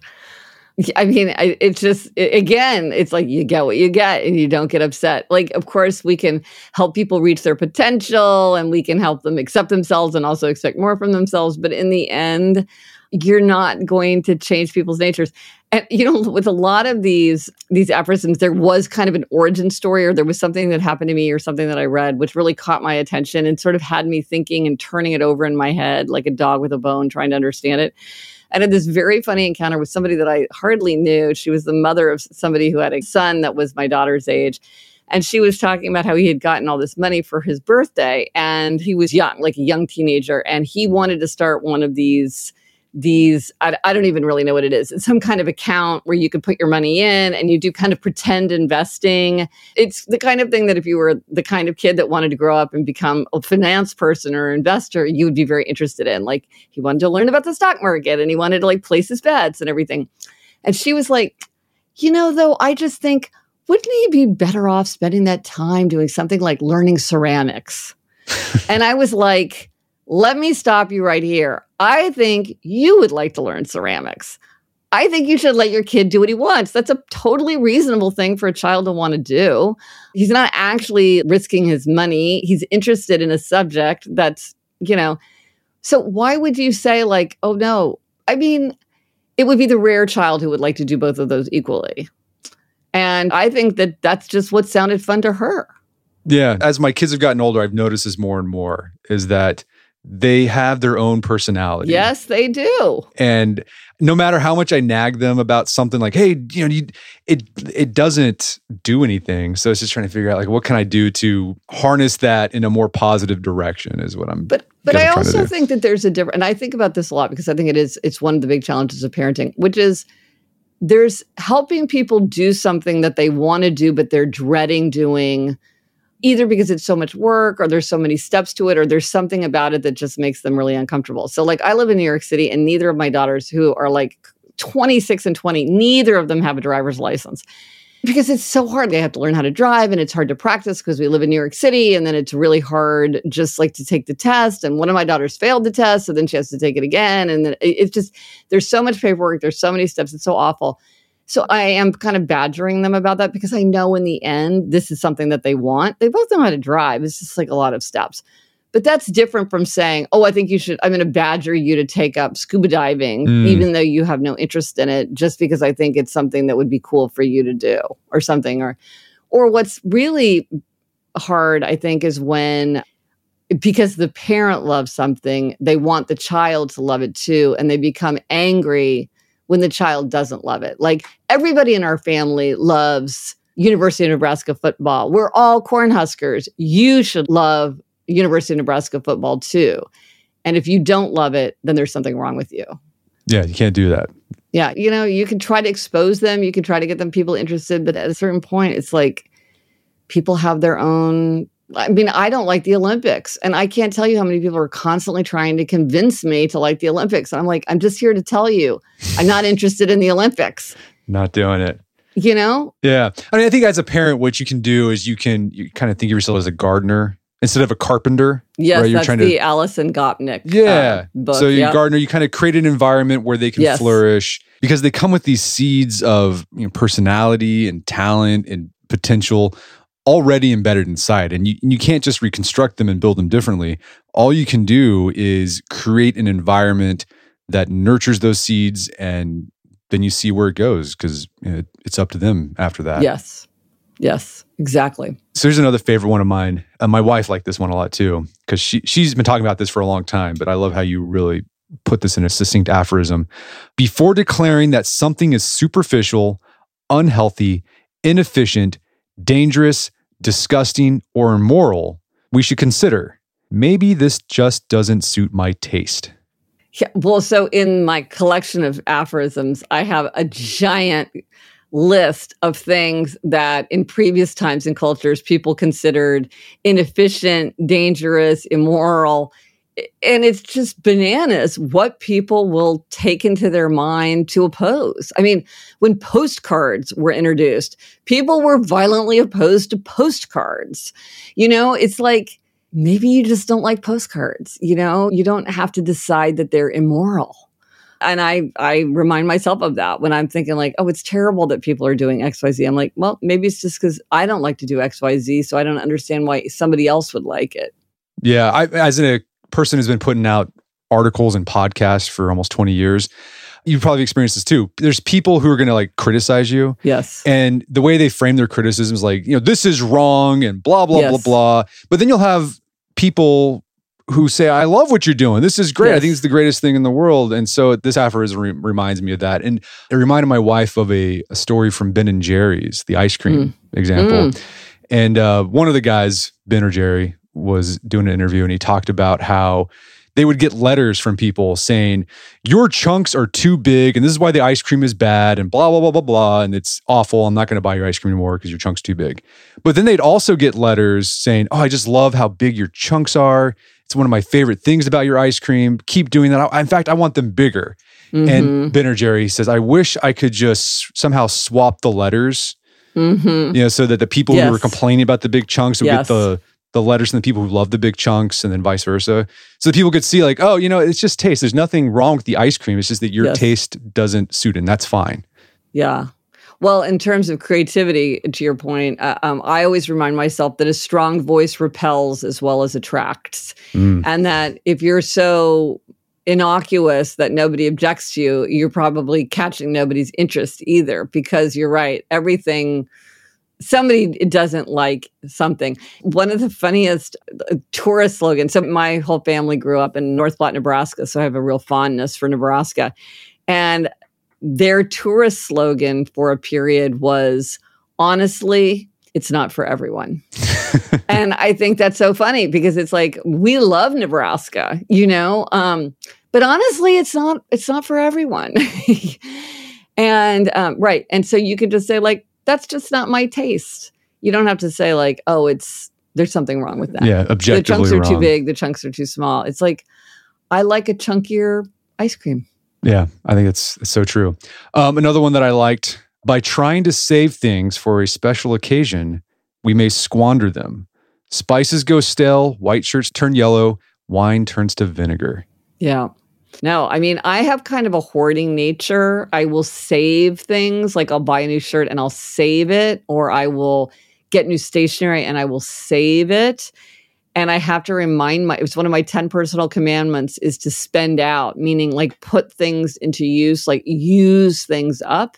I mean, I- it's just, it- again, it's like you get what you get and you don't get upset. Like, of course, we can help people reach their potential and we can help them accept themselves and also expect more from themselves. But in the end, you're not going to change people's natures. And, you know, with a lot of these, these aphorisms, there was kind of an origin story, or there was something that happened to me or something that I read, which really caught my attention and sort of had me thinking and turning it over in my head like a dog with a bone, trying to understand it. I had this very funny encounter with somebody that I hardly knew. She was the mother of somebody who had a son that was my daughter's age. And she was talking about how he had gotten all this money for his birthday. And he was young, like a young teenager. And he wanted to start one of these, these, I, I don't even really know what it is. It's some kind of account where you could put your money in and you do kind of pretend investing. It's the kind of thing that if you were the kind of kid that wanted to grow up and become a finance person or investor, you would be very interested in. Like, he wanted to learn about the stock market and he wanted to like place his bets and everything. And she was like, you know, though, I just think, wouldn't he be better off spending that time doing something like learning ceramics? And I was like, let me stop you right here. I think you would like to learn ceramics. I think you should let your kid do what he wants. That's a totally reasonable thing for a child to want to do. He's not actually risking his money. He's interested in a subject that's, you know, so why would you say like, oh no, I mean, it would be the rare child who would like to do both of those equally. And I think that that's just what sounded fun to her. Yeah. As my kids have gotten older, I've noticed this more and more, is that they have their own personality. Yes, they do. And no matter how much I nag them about something like, hey, you know, you, it it doesn't do anything. So it's just trying to figure out like, what can I do to harness that in a more positive direction is what I'm But but I trying to also do. think that there's a different, and I think about this a lot because I think it is, it's one of the big challenges of parenting, which is there's helping people do something that they want to do, but they're dreading doing, either because it's so much work or there's so many steps to it, or there's something about it that just makes them really uncomfortable. So like I live in New York City and neither of my daughters, who are like twenty-six and twenty, neither of them have a driver's license because it's so hard. They have to learn how to drive and it's hard to practice because we live in New York City, and then it's really hard just like to take the test. And one of my daughters failed the test, so then she has to take it again. And then it- it's just, there's so much paperwork. There's so many steps. It's so awful. So I am kind of badgering them about that because I know in the end, this is something that they want. They both know how to drive. It's just like a lot of steps. But that's different from saying, oh, I think you should, I'm going to badger you to take up scuba diving, Mm. even though you have no interest in it, just because I think it's something that would be cool for you to do or something. Or, or what's really hard, I think, is when, because the parent loves something, they want the child to love it too. And they become angry when the child doesn't love it. Like everybody in our family loves University of Nebraska football. We're all Cornhuskers. You should love University of Nebraska football too. And if you don't love it, then there's something wrong with you. Yeah, you can't do that. Yeah. You know, you can try to expose them. You can try to get them people interested. But at a certain point, it's like people have their own. I mean, I don't like the Olympics, and I can't tell you how many people are constantly trying to convince me to like the Olympics. And I'm like, I'm just here to tell you, I'm not interested in the Olympics. Not doing it. You know? Yeah. I mean, I think as a parent, what you can do is you can you kind of think of yourself as a gardener instead of a carpenter. Yes, right? You're that's trying the to, Alison Gopnik yeah. uh, book. So you yeah. gardener, you kind of create an environment where they can Yes. flourish because they come with these seeds of, you know, personality and talent and potential already embedded inside, and you, you can't just reconstruct them and build them differently. All you can do is create an environment that nurtures those seeds, and then you see where it goes because you know, it's up to them after that. Yes. Yes, exactly. So here's another favorite one of mine. Uh, my wife liked this one a lot too because she she's been talking about this for a long time, but I love how you really put this in a succinct aphorism. Before declaring that something is superficial, unhealthy, inefficient, dangerous, disgusting, or immoral, we should consider, maybe this just doesn't suit my taste. Yeah, well, so in my collection of aphorisms, I have a giant list of things that in previous times and cultures people considered inefficient, dangerous, immoral. and it's just bananas what people will take into their mind to oppose. I mean, when postcards were introduced, people were violently opposed to postcards. You know, it's like, maybe you just don't like postcards. You know, you don't have to decide that they're immoral. And I, I remind myself of that when I'm thinking like, oh, it's terrible that people are doing X, Y, Z. I'm like, well, maybe it's just because I don't like to do X, Y, Z. So I don't understand why somebody else would like it. Yeah. I, as a person who's been putting out articles and podcasts for almost twenty years, you've probably experienced this too. There's people who are going to like criticize you. Yes. And the way they frame their criticism is like, you know, this is wrong and blah, blah, yes. blah, blah. But then you'll have people who say, I love what you're doing. This is great. Yes. I think it's the greatest thing in the world. And so this aphorism re- reminds me of that. And it reminded my wife of a, a story from Ben and Jerry's, the ice cream mm. example. Mm. And uh, one of the guys, Ben or Jerry, was doing an interview and he talked about how they would get letters from people saying, your chunks are too big and this is why the ice cream is bad and blah, blah, blah, blah, blah. And it's awful. I'm not going to buy your ice cream anymore because your chunk's too big. But then they'd also get letters saying, oh, I just love how big your chunks are. It's one of my favorite things about your ice cream. Keep doing that. I, in fact, I want them bigger. Mm-hmm. And Ben or Jerry says, I wish I could just somehow swap the letters, mm-hmm. you know, so that the people yes. who were complaining about the big chunks would yes. get the the letters from the people who love the big chunks and then vice versa. So that people could see like, oh, you know, it's just taste. There's nothing wrong with the ice cream. It's just that your yes. taste doesn't suit it, and that's fine. Yeah. Well, in terms of creativity, to your point, uh, um, I always remind myself that a strong voice repels as well as attracts. Mm. And that if you're so innocuous that nobody objects to you, you're probably catching nobody's interest either, because you're right. Everything... Somebody doesn't like something. One of the funniest tourist slogans. So my whole family grew up in North Platte, Nebraska, so I have a real fondness for Nebraska. And their tourist slogan for a period was, honestly, it's not for everyone. And I think that's so funny because it's like, we love Nebraska, you know, um, but honestly, it's not, it's not for everyone. And um, right. And so you could just say like, that's just not my taste. You don't have to say like, oh, it's, there's something wrong with that. Yeah, objectively the chunks are wrong. Too big, the chunks are too small. It's like, I like a chunkier ice cream. Yeah, I think it's, it's so true. Um, another one that I liked, by trying to save things for a special occasion, we may squander them. Spices go stale, white shirts turn yellow, wine turns to vinegar. Yeah. No, I mean, I have kind of a hoarding nature. I will save things, like I'll buy a new shirt and I'll save it, or I will get new stationery and I will save it. And I have to remind my, it's one of my ten personal commandments is to spend out, meaning like put things into use, like use things up,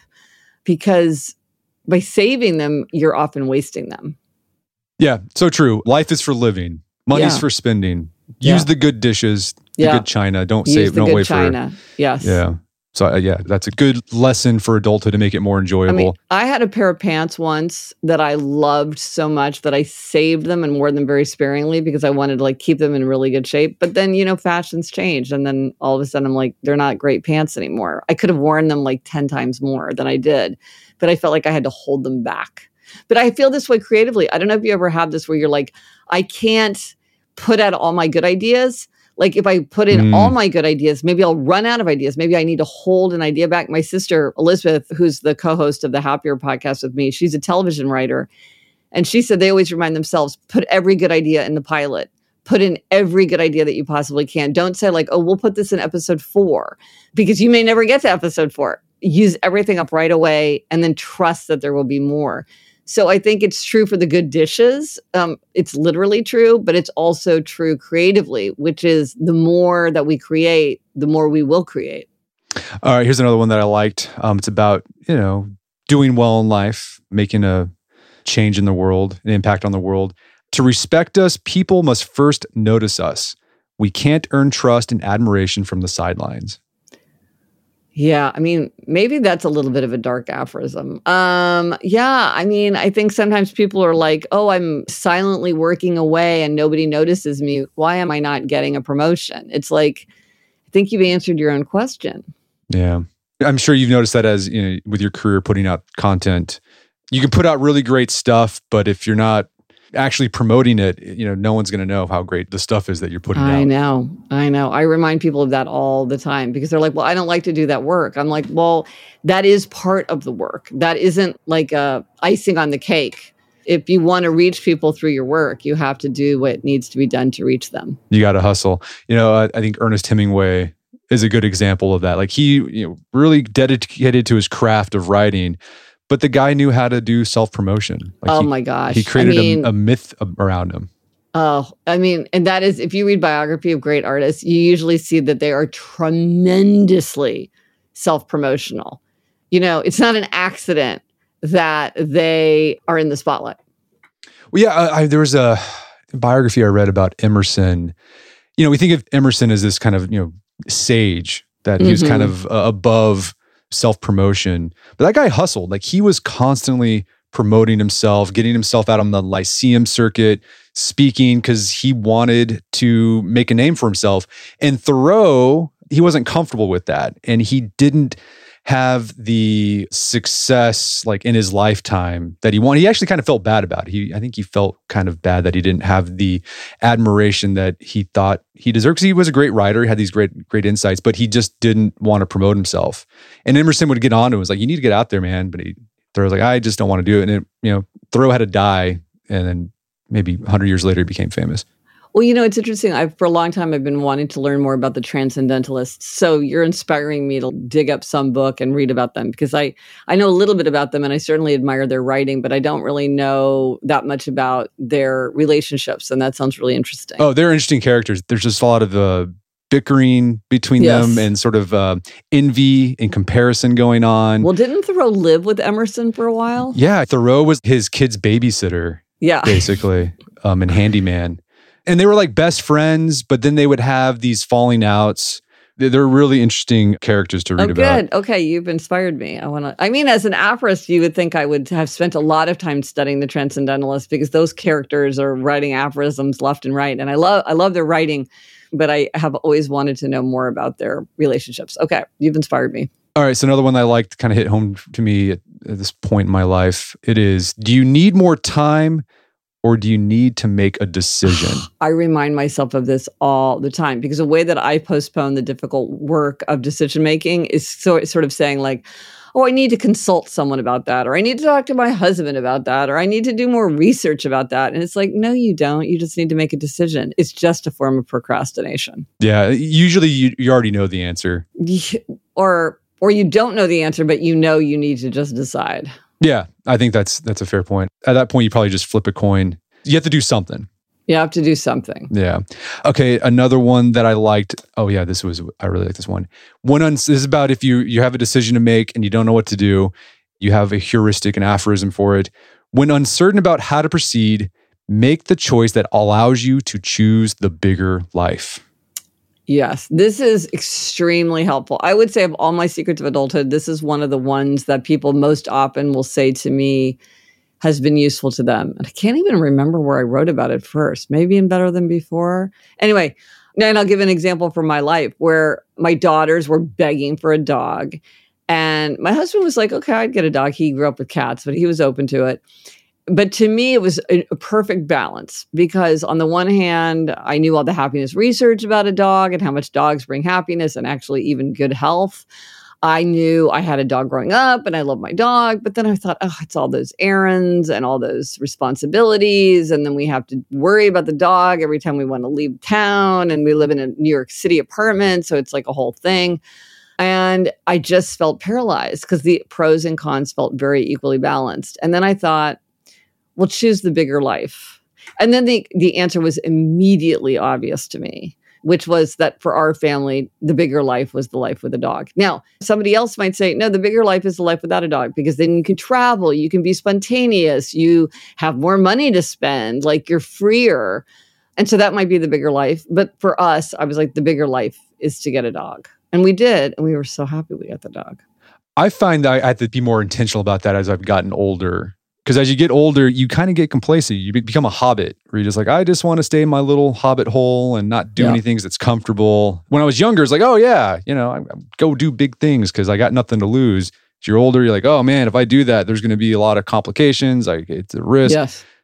because by saving them, you're often wasting them. Yeah, so true. Life is for living. Money's yeah. for spending. Use yeah. the good dishes, the yeah. good china. Don't Use save, the don't good wait china. for Yes. Yeah. So uh, yeah, that's a good lesson for adulthood to make it more enjoyable. I mean, I had a pair of pants once that I loved so much that I saved them and wore them very sparingly because I wanted to like keep them in really good shape. But then, you know, fashions changed. And then all of a sudden I'm like, they're not great pants anymore. I could have worn them like ten times more than I did, but I felt like I had to hold them back. But I feel this way creatively. I don't know if you ever have this where you're like, I can't put out all my good ideas. Like if I put in mm. all my good ideas, maybe I'll run out of ideas. Maybe I need to hold an idea back. My sister, Elizabeth, who's the co-host of the Happier podcast with me, she's a television writer. And she said they always remind themselves, put every good idea in the pilot. Put in every good idea that you possibly can. Don't say like, oh, we'll put this in episode four, because you may never get to episode four. Use everything up right away and then trust that there will be more. So I think it's true for the good dishes. Um, it's literally true, but it's also true creatively, which is the more that we create, the more we will create. All right, here's another one that I liked. Um, it's about, you know, doing well in life, making a change in the world, an impact on the world. To respect us, people must first notice us. We can't earn trust and admiration from the sidelines. Yeah, I mean, maybe that's a little bit of a dark aphorism. Um, yeah, I mean, I think sometimes people are like, oh, I'm silently working away and nobody notices me. Why am I not getting a promotion? It's like, I think you've answered your own question. Yeah. I'm sure you've noticed that as, you know, with your career putting out content. You can put out really great stuff, but if you're not actually promoting it, you know, no one's going to know how great the stuff is that you're putting I out. know. I know. I remind people of that all the time because they're like, well, I don't like to do that work. I'm like, well, that is part of the work. That isn't like a icing on the cake. If you want to reach people through your work, you have to do what needs to be done to reach them. You got to hustle. You know, I, I think Ernest Hemingway is a good example of that. Like he, you know, really dedicated to his craft of writing, but the guy knew how to do self-promotion. Like oh he, my gosh. He created I mean, a, a myth around him. Oh, I mean, and that is, if you read biography of great artists, you usually see that they are tremendously self-promotional. You know, it's not an accident that they are in the spotlight. Well, yeah, I, I, there was a biography I read about Emerson. You know, we think of Emerson as this kind of, you know, sage, that he mm-hmm. was kind of uh, above self-promotion. But that guy hustled. Like he was constantly promoting himself, getting himself out on the Lyceum circuit, speaking because he wanted to make a name for himself. And Thoreau, he wasn't comfortable with that. And he didn't have the success like in his lifetime that he wanted. He actually kind of felt bad about it. He, I think he felt kind of bad that he didn't have the admiration that he thought he deserved, because he was a great writer, he had these great, great insights, but he just didn't want to promote himself. And Emerson would get on to him, was like, you need to get out there, man. But he, Thoreau's like, I just don't want to do it. And it, you know, Thoreau had to die, and then maybe a hundred years later he became famous. Well, you know, it's interesting. I've, for a long time, I've been wanting to learn more about the Transcendentalists. So you're inspiring me to dig up some book and read about them, because I, I know a little bit about them and I certainly admire their writing, but I don't really know that much about their relationships. And that sounds really interesting. Oh, they're interesting characters. There's just a lot of uh, bickering between yes. them and sort of uh, envy and comparison going on. Well, didn't Thoreau live with Emerson for a while? Yeah, Thoreau was his kid's babysitter, yeah, basically, um, and handyman. And they were like best friends, but then they would have these falling outs. They're really interesting characters to read oh, about. Good. Okay, you've inspired me. I want to. I mean, as an aphorist, you would think I would have spent a lot of time studying the Transcendentalists, because those characters are writing aphorisms left and right, and I love, I love their writing, but I have always wanted to know more about their relationships. Okay, you've inspired me. All right, so another one that I liked kind of hit home to me at, at this point in my life. It is: do you need more time, or do you need to make a decision? I remind myself of this all the time, because the way that I postpone the difficult work of decision making is so, sort of saying like, oh, I need to consult someone about that, or I need to talk to my husband about that, or I need to do more research about that. And it's like, no, you don't. You just need to make a decision. It's just a form of procrastination. Yeah, usually you, you already know the answer. Or or you don't know the answer, but you know you need to just decide. Yeah, I think that's that's a fair point. At that point, you probably just flip a coin. You have to do something. You have to do something. Yeah. Okay, another one that I liked. Oh yeah, this was, I really like this one. One un, this is about if you you have a decision to make and you don't know what to do, you have a heuristic, an aphorism for it. When uncertain about how to proceed, make the choice that allows you to choose the bigger life. Yes, this is extremely helpful. I would say of all my secrets of adulthood, this is one of the ones that people most often will say to me has been useful to them. And I can't even remember where I wrote about it first, maybe in Better Than Before. Anyway, and I'll give an example from my life where my daughters were begging for a dog. And my husband was like, okay, I'd get a dog. He grew up with cats, but he was open to it. But to me, it was a, a perfect balance, because on the one hand, I knew all the happiness research about a dog and how much dogs bring happiness and actually even good health. I knew I had a dog growing up and I love my dog, but then I thought, oh, it's all those errands and all those responsibilities. And then we have to worry about the dog every time we want to leave town, and we live in a New York City apartment. So it's like a whole thing. And I just felt paralyzed because the pros and cons felt very equally balanced. And then I thought, well, choose the bigger life. And then the, the answer was immediately obvious to me, which was that for our family, the bigger life was the life with a dog. Now, somebody else might say, no, the bigger life is the life without a dog, because then you can travel, you can be spontaneous, you have more money to spend, like you're freer. And so that might be the bigger life. But for us, I was like, the bigger life is to get a dog. And we did. And we were so happy we got the dog. I find that I have to be more intentional about that as I've gotten older. Because as you get older, you kind of get complacent. You become a hobbit, where you're just like, I just want to stay in my little hobbit hole and not do yeah. anything that's comfortable. When I was younger, it's like, oh yeah, you know, I, I go do big things because I got nothing to lose. As you're older, you're like, oh man, if I do that, there's going to be a lot of complications. Like, it's a risk. Yes.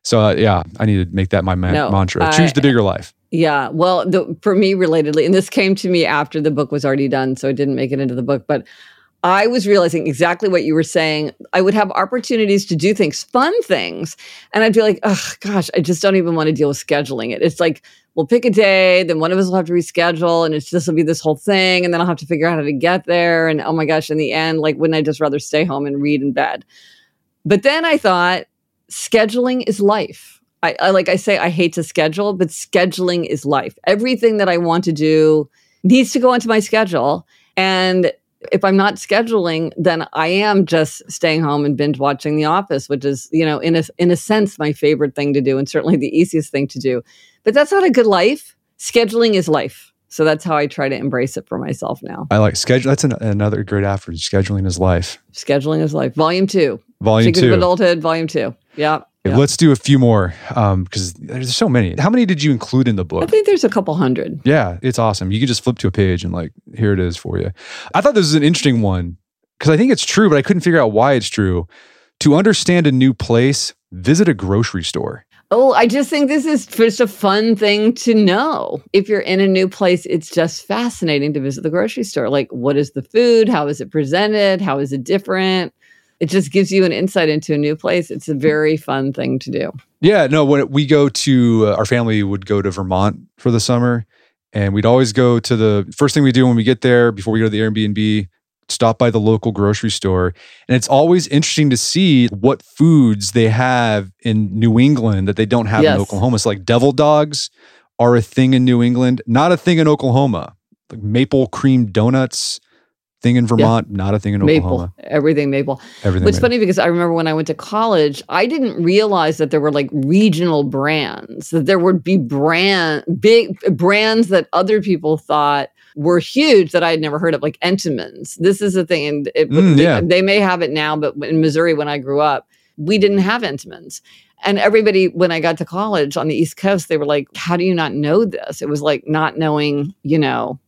So uh, yeah, I need to make that my man- No, mantra. I- Choose the bigger life. Yeah. Well, the, for me, relatedly, and this came to me after the book was already done, so it didn't make it into the book, but I was realizing exactly what you were saying. I would have opportunities to do things, fun things, and I'd be like, oh, gosh, I just don't even want to deal with scheduling it. It's like, we'll pick a day, then one of us will have to reschedule, and it's just will be this whole thing, and then I'll have to figure out how to get there, and oh my gosh, in the end, like, wouldn't I just rather stay home and read in bed? But then I thought, scheduling is life. I, I like I say, I hate to schedule, but scheduling is life. Everything that I want to do needs to go into my schedule. And if I'm not scheduling, then I am just staying home and binge watching The Office, which is, you know, in a in a sense, my favorite thing to do and certainly the easiest thing to do. But that's not a good life. Scheduling is life. So that's how I try to embrace it for myself now. I like schedule. That's an, another great affirmation. Scheduling is life. Scheduling is life. Volume two. Volume Secrets two. of Adulthood, Volume two. Yeah. Okay, yeah. let's do a few more because um, there's so many. How many did you include in the book? I think there's a couple hundred. Yeah, it's awesome. You can just flip to a page and like, here it is for you. I thought this was an interesting one because I think it's true, but I couldn't figure out why it's true. To understand a new place, visit a grocery store. Oh, I just think this is just a fun thing to know. If you're in a new place, it's just fascinating to visit the grocery store. Like, what is the food? How is it presented? How is it different? It just gives you an insight into a new place. It's a very fun thing to do. Yeah, no, when we go to, uh, our family would go to Vermont for the summer, and we'd always go to the first thing we do when we get there before we go to the Airbnb, stop by the local grocery store. And it's always interesting to see what foods they have in New England that they don't have Yes. in Oklahoma. So like devil dogs are a thing in New England, not a thing in Oklahoma. Like maple cream donuts, thing in Vermont, not a thing in Oklahoma. Maple, everything maple. Everything What's maple. funny because I remember when I went to college, I didn't realize that there were like regional brands, that there would be brand, big brands that other people thought were huge that I had never heard of, like Entenmann's. This is the thing. And it, Mm, they, yeah. they may have it now, but in Missouri, when I grew up, we didn't have Entenmann's. And everybody, when I got to college on the East Coast, they were like, how do you not know this? It was like not knowing, you know,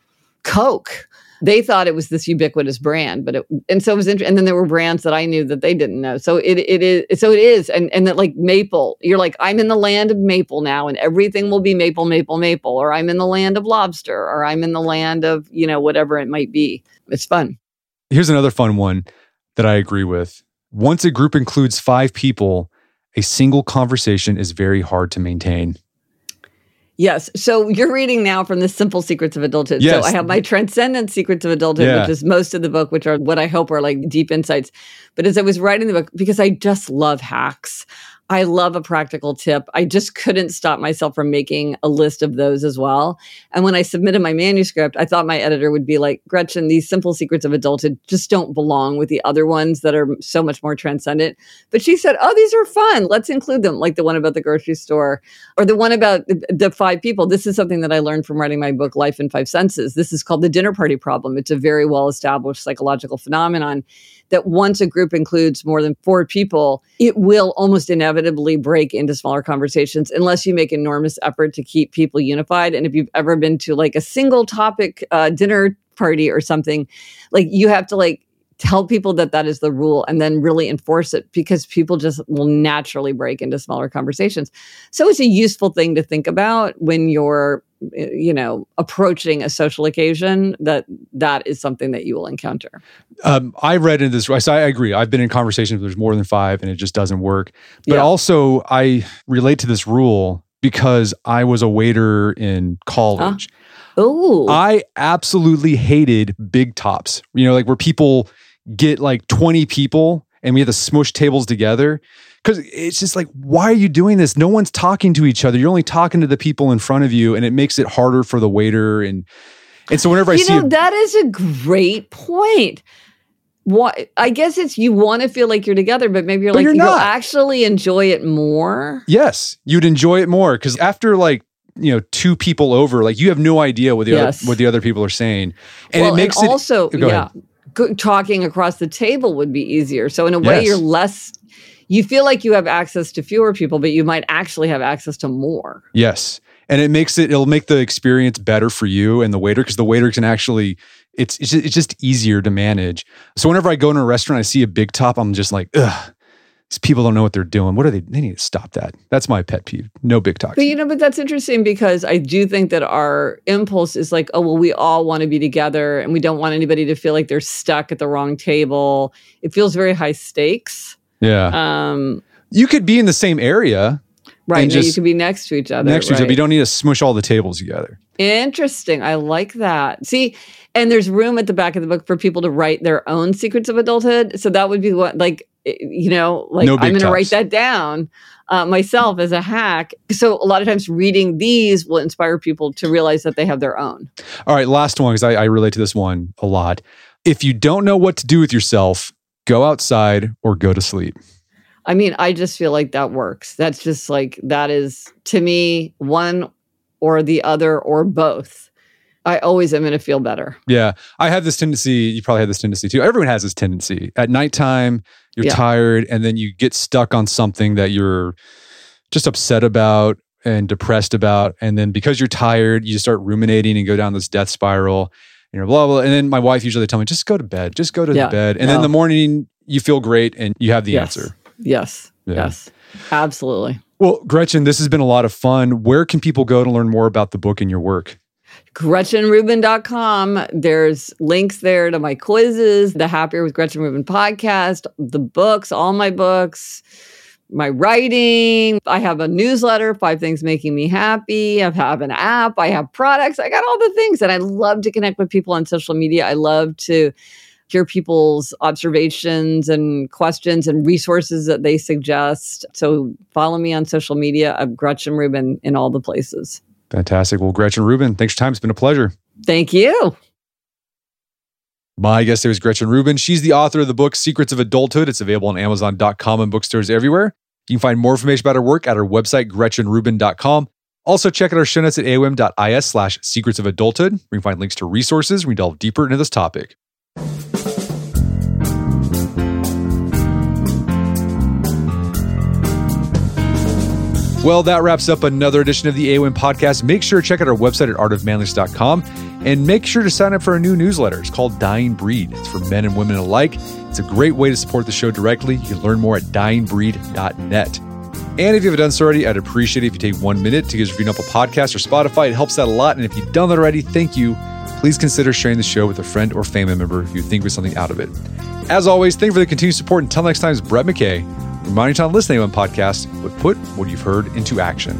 Coke. They thought it was this ubiquitous brand, but it, and so it was interesting. And then there were brands that I knew that they didn't know. So it it is, so it is. And, and that like maple, you're like, I'm in the land of maple now and everything will be maple, maple, maple, or I'm in the land of lobster, or I'm in the land of, you know, whatever it might be. It's fun. Here's another fun one that I agree with. Once a group includes five people, a single conversation is very hard to maintain. Yes. So you're reading now from the Simple Secrets of Adulthood. Yes. So I have my Transcendent Secrets of Adulthood, Yeah. which is most of the book, which are what I hope are like deep insights. But as I was writing the book, because I just love hacks, I love a practical tip. I just couldn't stop myself from making a list of those as well. And when I submitted my manuscript, I thought my editor would be like, Gretchen, these Simple Secrets of Adulthood just don't belong with the other ones that are so much more transcendent. But she said, oh, these are fun. Let's include them, like the one about the grocery store or the one about the, the five people. This is something that I learned from writing my book, Life in Five Senses. This is called the dinner party problem. It's a very well-established psychological phenomenon that once a group includes more than four people, it will almost inevitably break into smaller conversations unless you make enormous effort to keep people unified. And if you've ever been to like a single topic uh, dinner party or something, like you have to like tell people that that is the rule and then really enforce it because people just will naturally break into smaller conversations. So it's a useful thing to think about when you're, you know, approaching a social occasion, that that is something that you will encounter. Um, I read into this, so I agree. I've been in conversations where there's more than five and it just doesn't work. But Yeah. also I relate to this rule because I was a waiter in college. Oh, I absolutely hated big tops, you know, like where people get like twenty people and we have to smush tables together. Because it's just like, why are you doing this? No one's talking to each other. You're only talking to the people in front of you, and it makes it harder for the waiter. And and so whenever I you see, know, a, that is a great point. What I guess it's you want to feel like you're together, but maybe you're But like you're you'll not. actually enjoy it more. yes, you'd enjoy it more because after like you know two people over, like you have no idea what the Yes. other, what the other people are saying, and well, it makes and it also, Go yeah, ahead. go- talking across the table would be easier. So in a way, Yes. you're less. You feel like you have access to fewer people, but you might actually have access to more. Yes. And it makes it, it'll make the experience better for you and the waiter because the waiter can actually, it's, it's just, it's just easier to manage. So whenever I go to a restaurant, I see a big top, I'm just like, ugh, These people don't know what they're doing. What are they? They need to stop that. That's my pet peeve. No big talk. But you know, but that's interesting because I do think that our impulse is like, oh, well, we all want to be together and we don't want anybody to feel like they're stuck at the wrong table. It feels very high stakes. Yeah. Um, you could be in the same area. Right. Just you could be next to each other. Next to right? each other. You don't need to smush all the tables together. Interesting. I like that. See, and there's room at the back of the book for people to write their own secrets of adulthood. So that would be what, like, you know, like no I'm going to talks. write that down uh, myself as a hack. So a lot of times reading these will inspire people to realize that they have their own. All right, last one, because I, I relate to this one a lot. If you don't know what to do with yourself, go outside or go to sleep. I mean, I just feel like that works. That's just like, that is, to me, one or the other or both. I always am going to feel better. Yeah. I have this tendency, you probably have this tendency too. Everyone has this tendency. At nighttime, you're Yeah. tired and then you get stuck on something that you're just upset about and depressed about. And then because you're tired, you just start ruminating and go down this death spiral. And you're blah, blah. And then my wife usually tell me, just go to bed. Just go to Yeah. the bed. And No. then in the morning, you feel great and you have the Yes. answer. Yes. Yeah. Yes. Absolutely. Well, Gretchen, this has been a lot of fun. Where can people go to learn more about the book and your work? Gretchen Rubin dot com. There's links there to my quizzes, the Happier with Gretchen Rubin podcast, the books, all my books, my writing. I have a newsletter, Five Things Making Me Happy. I have an app. I have products. I got all the things. And I love to connect with people on social media. I love to hear people's observations and questions and resources that they suggest. So follow me on social media. I'm Gretchen Rubin in all the places. Fantastic. Well, Gretchen Rubin, thanks for your time. It's been a pleasure. Thank you. My guest there is Gretchen Rubin. She's the author of the book, Secrets of Adulthood. It's available on amazon dot com and bookstores everywhere. You can find more information about her work at her website, gretchen rubin dot com. Also, check out our show notes at aom dot is slash secrets of adulthood, where you can find links to resources where we delve deeper into this topic. Well, that wraps up another edition of the A O M podcast. Make sure to check out our website at art of manliness dot com and make sure to sign up for our new newsletter. It's called Dying Breed. It's for men and women alike. It's a great way to support the show directly. You can learn more at dying breed dot net. And if you haven't done so already, I'd appreciate it if you take one minute to give us a review on Apple Podcasts or Spotify. It helps out a lot. And if you've done that already, thank you. Please consider sharing the show with a friend or family member who you think was something out of it. As always, thank you for the continued support. Until next time, it's Brett McKay, reminding you to listen to A O M podcast, but put what you've heard into action.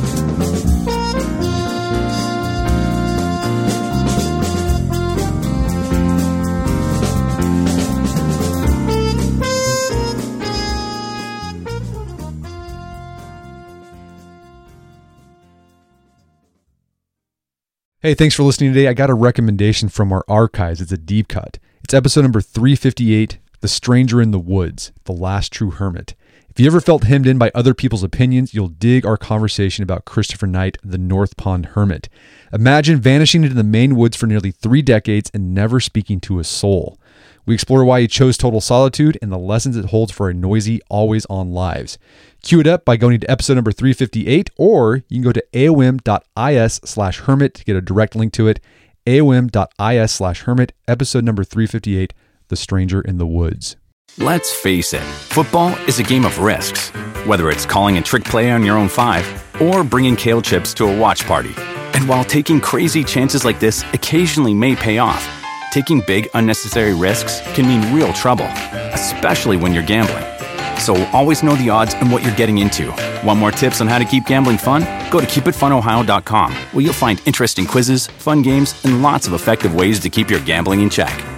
Hey, thanks for listening today. I got a recommendation from our archives. It's a deep cut. It's episode number three fifty-eight, The Stranger in the Woods, The Last True Hermit. If you ever felt hemmed in by other people's opinions, you'll dig our conversation about Christopher Knight, the North Pond Hermit. Imagine vanishing into the Maine woods for nearly three decades and never speaking to a soul. We explore why he chose total solitude and the lessons it holds for our noisy, always-on lives. Cue it up by going to episode number three fifty-eight, or you can go to aom dot is slash hermit to get a direct link to it. aom dot is slash hermit, episode number three fifty-eight, The Stranger in the Woods. Let's face it, football is a game of risks. Whether it's calling a trick play on your own five or bringing kale chips to a watch party. And while taking crazy chances like this occasionally may pay off, taking big unnecessary risks can mean real trouble, especially when you're gambling. So always know the odds and what you're getting into. Want more tips on how to keep gambling fun? Go to keep it fun ohio dot com, where you'll find interesting quizzes, fun games, and lots of effective ways to keep your gambling in check.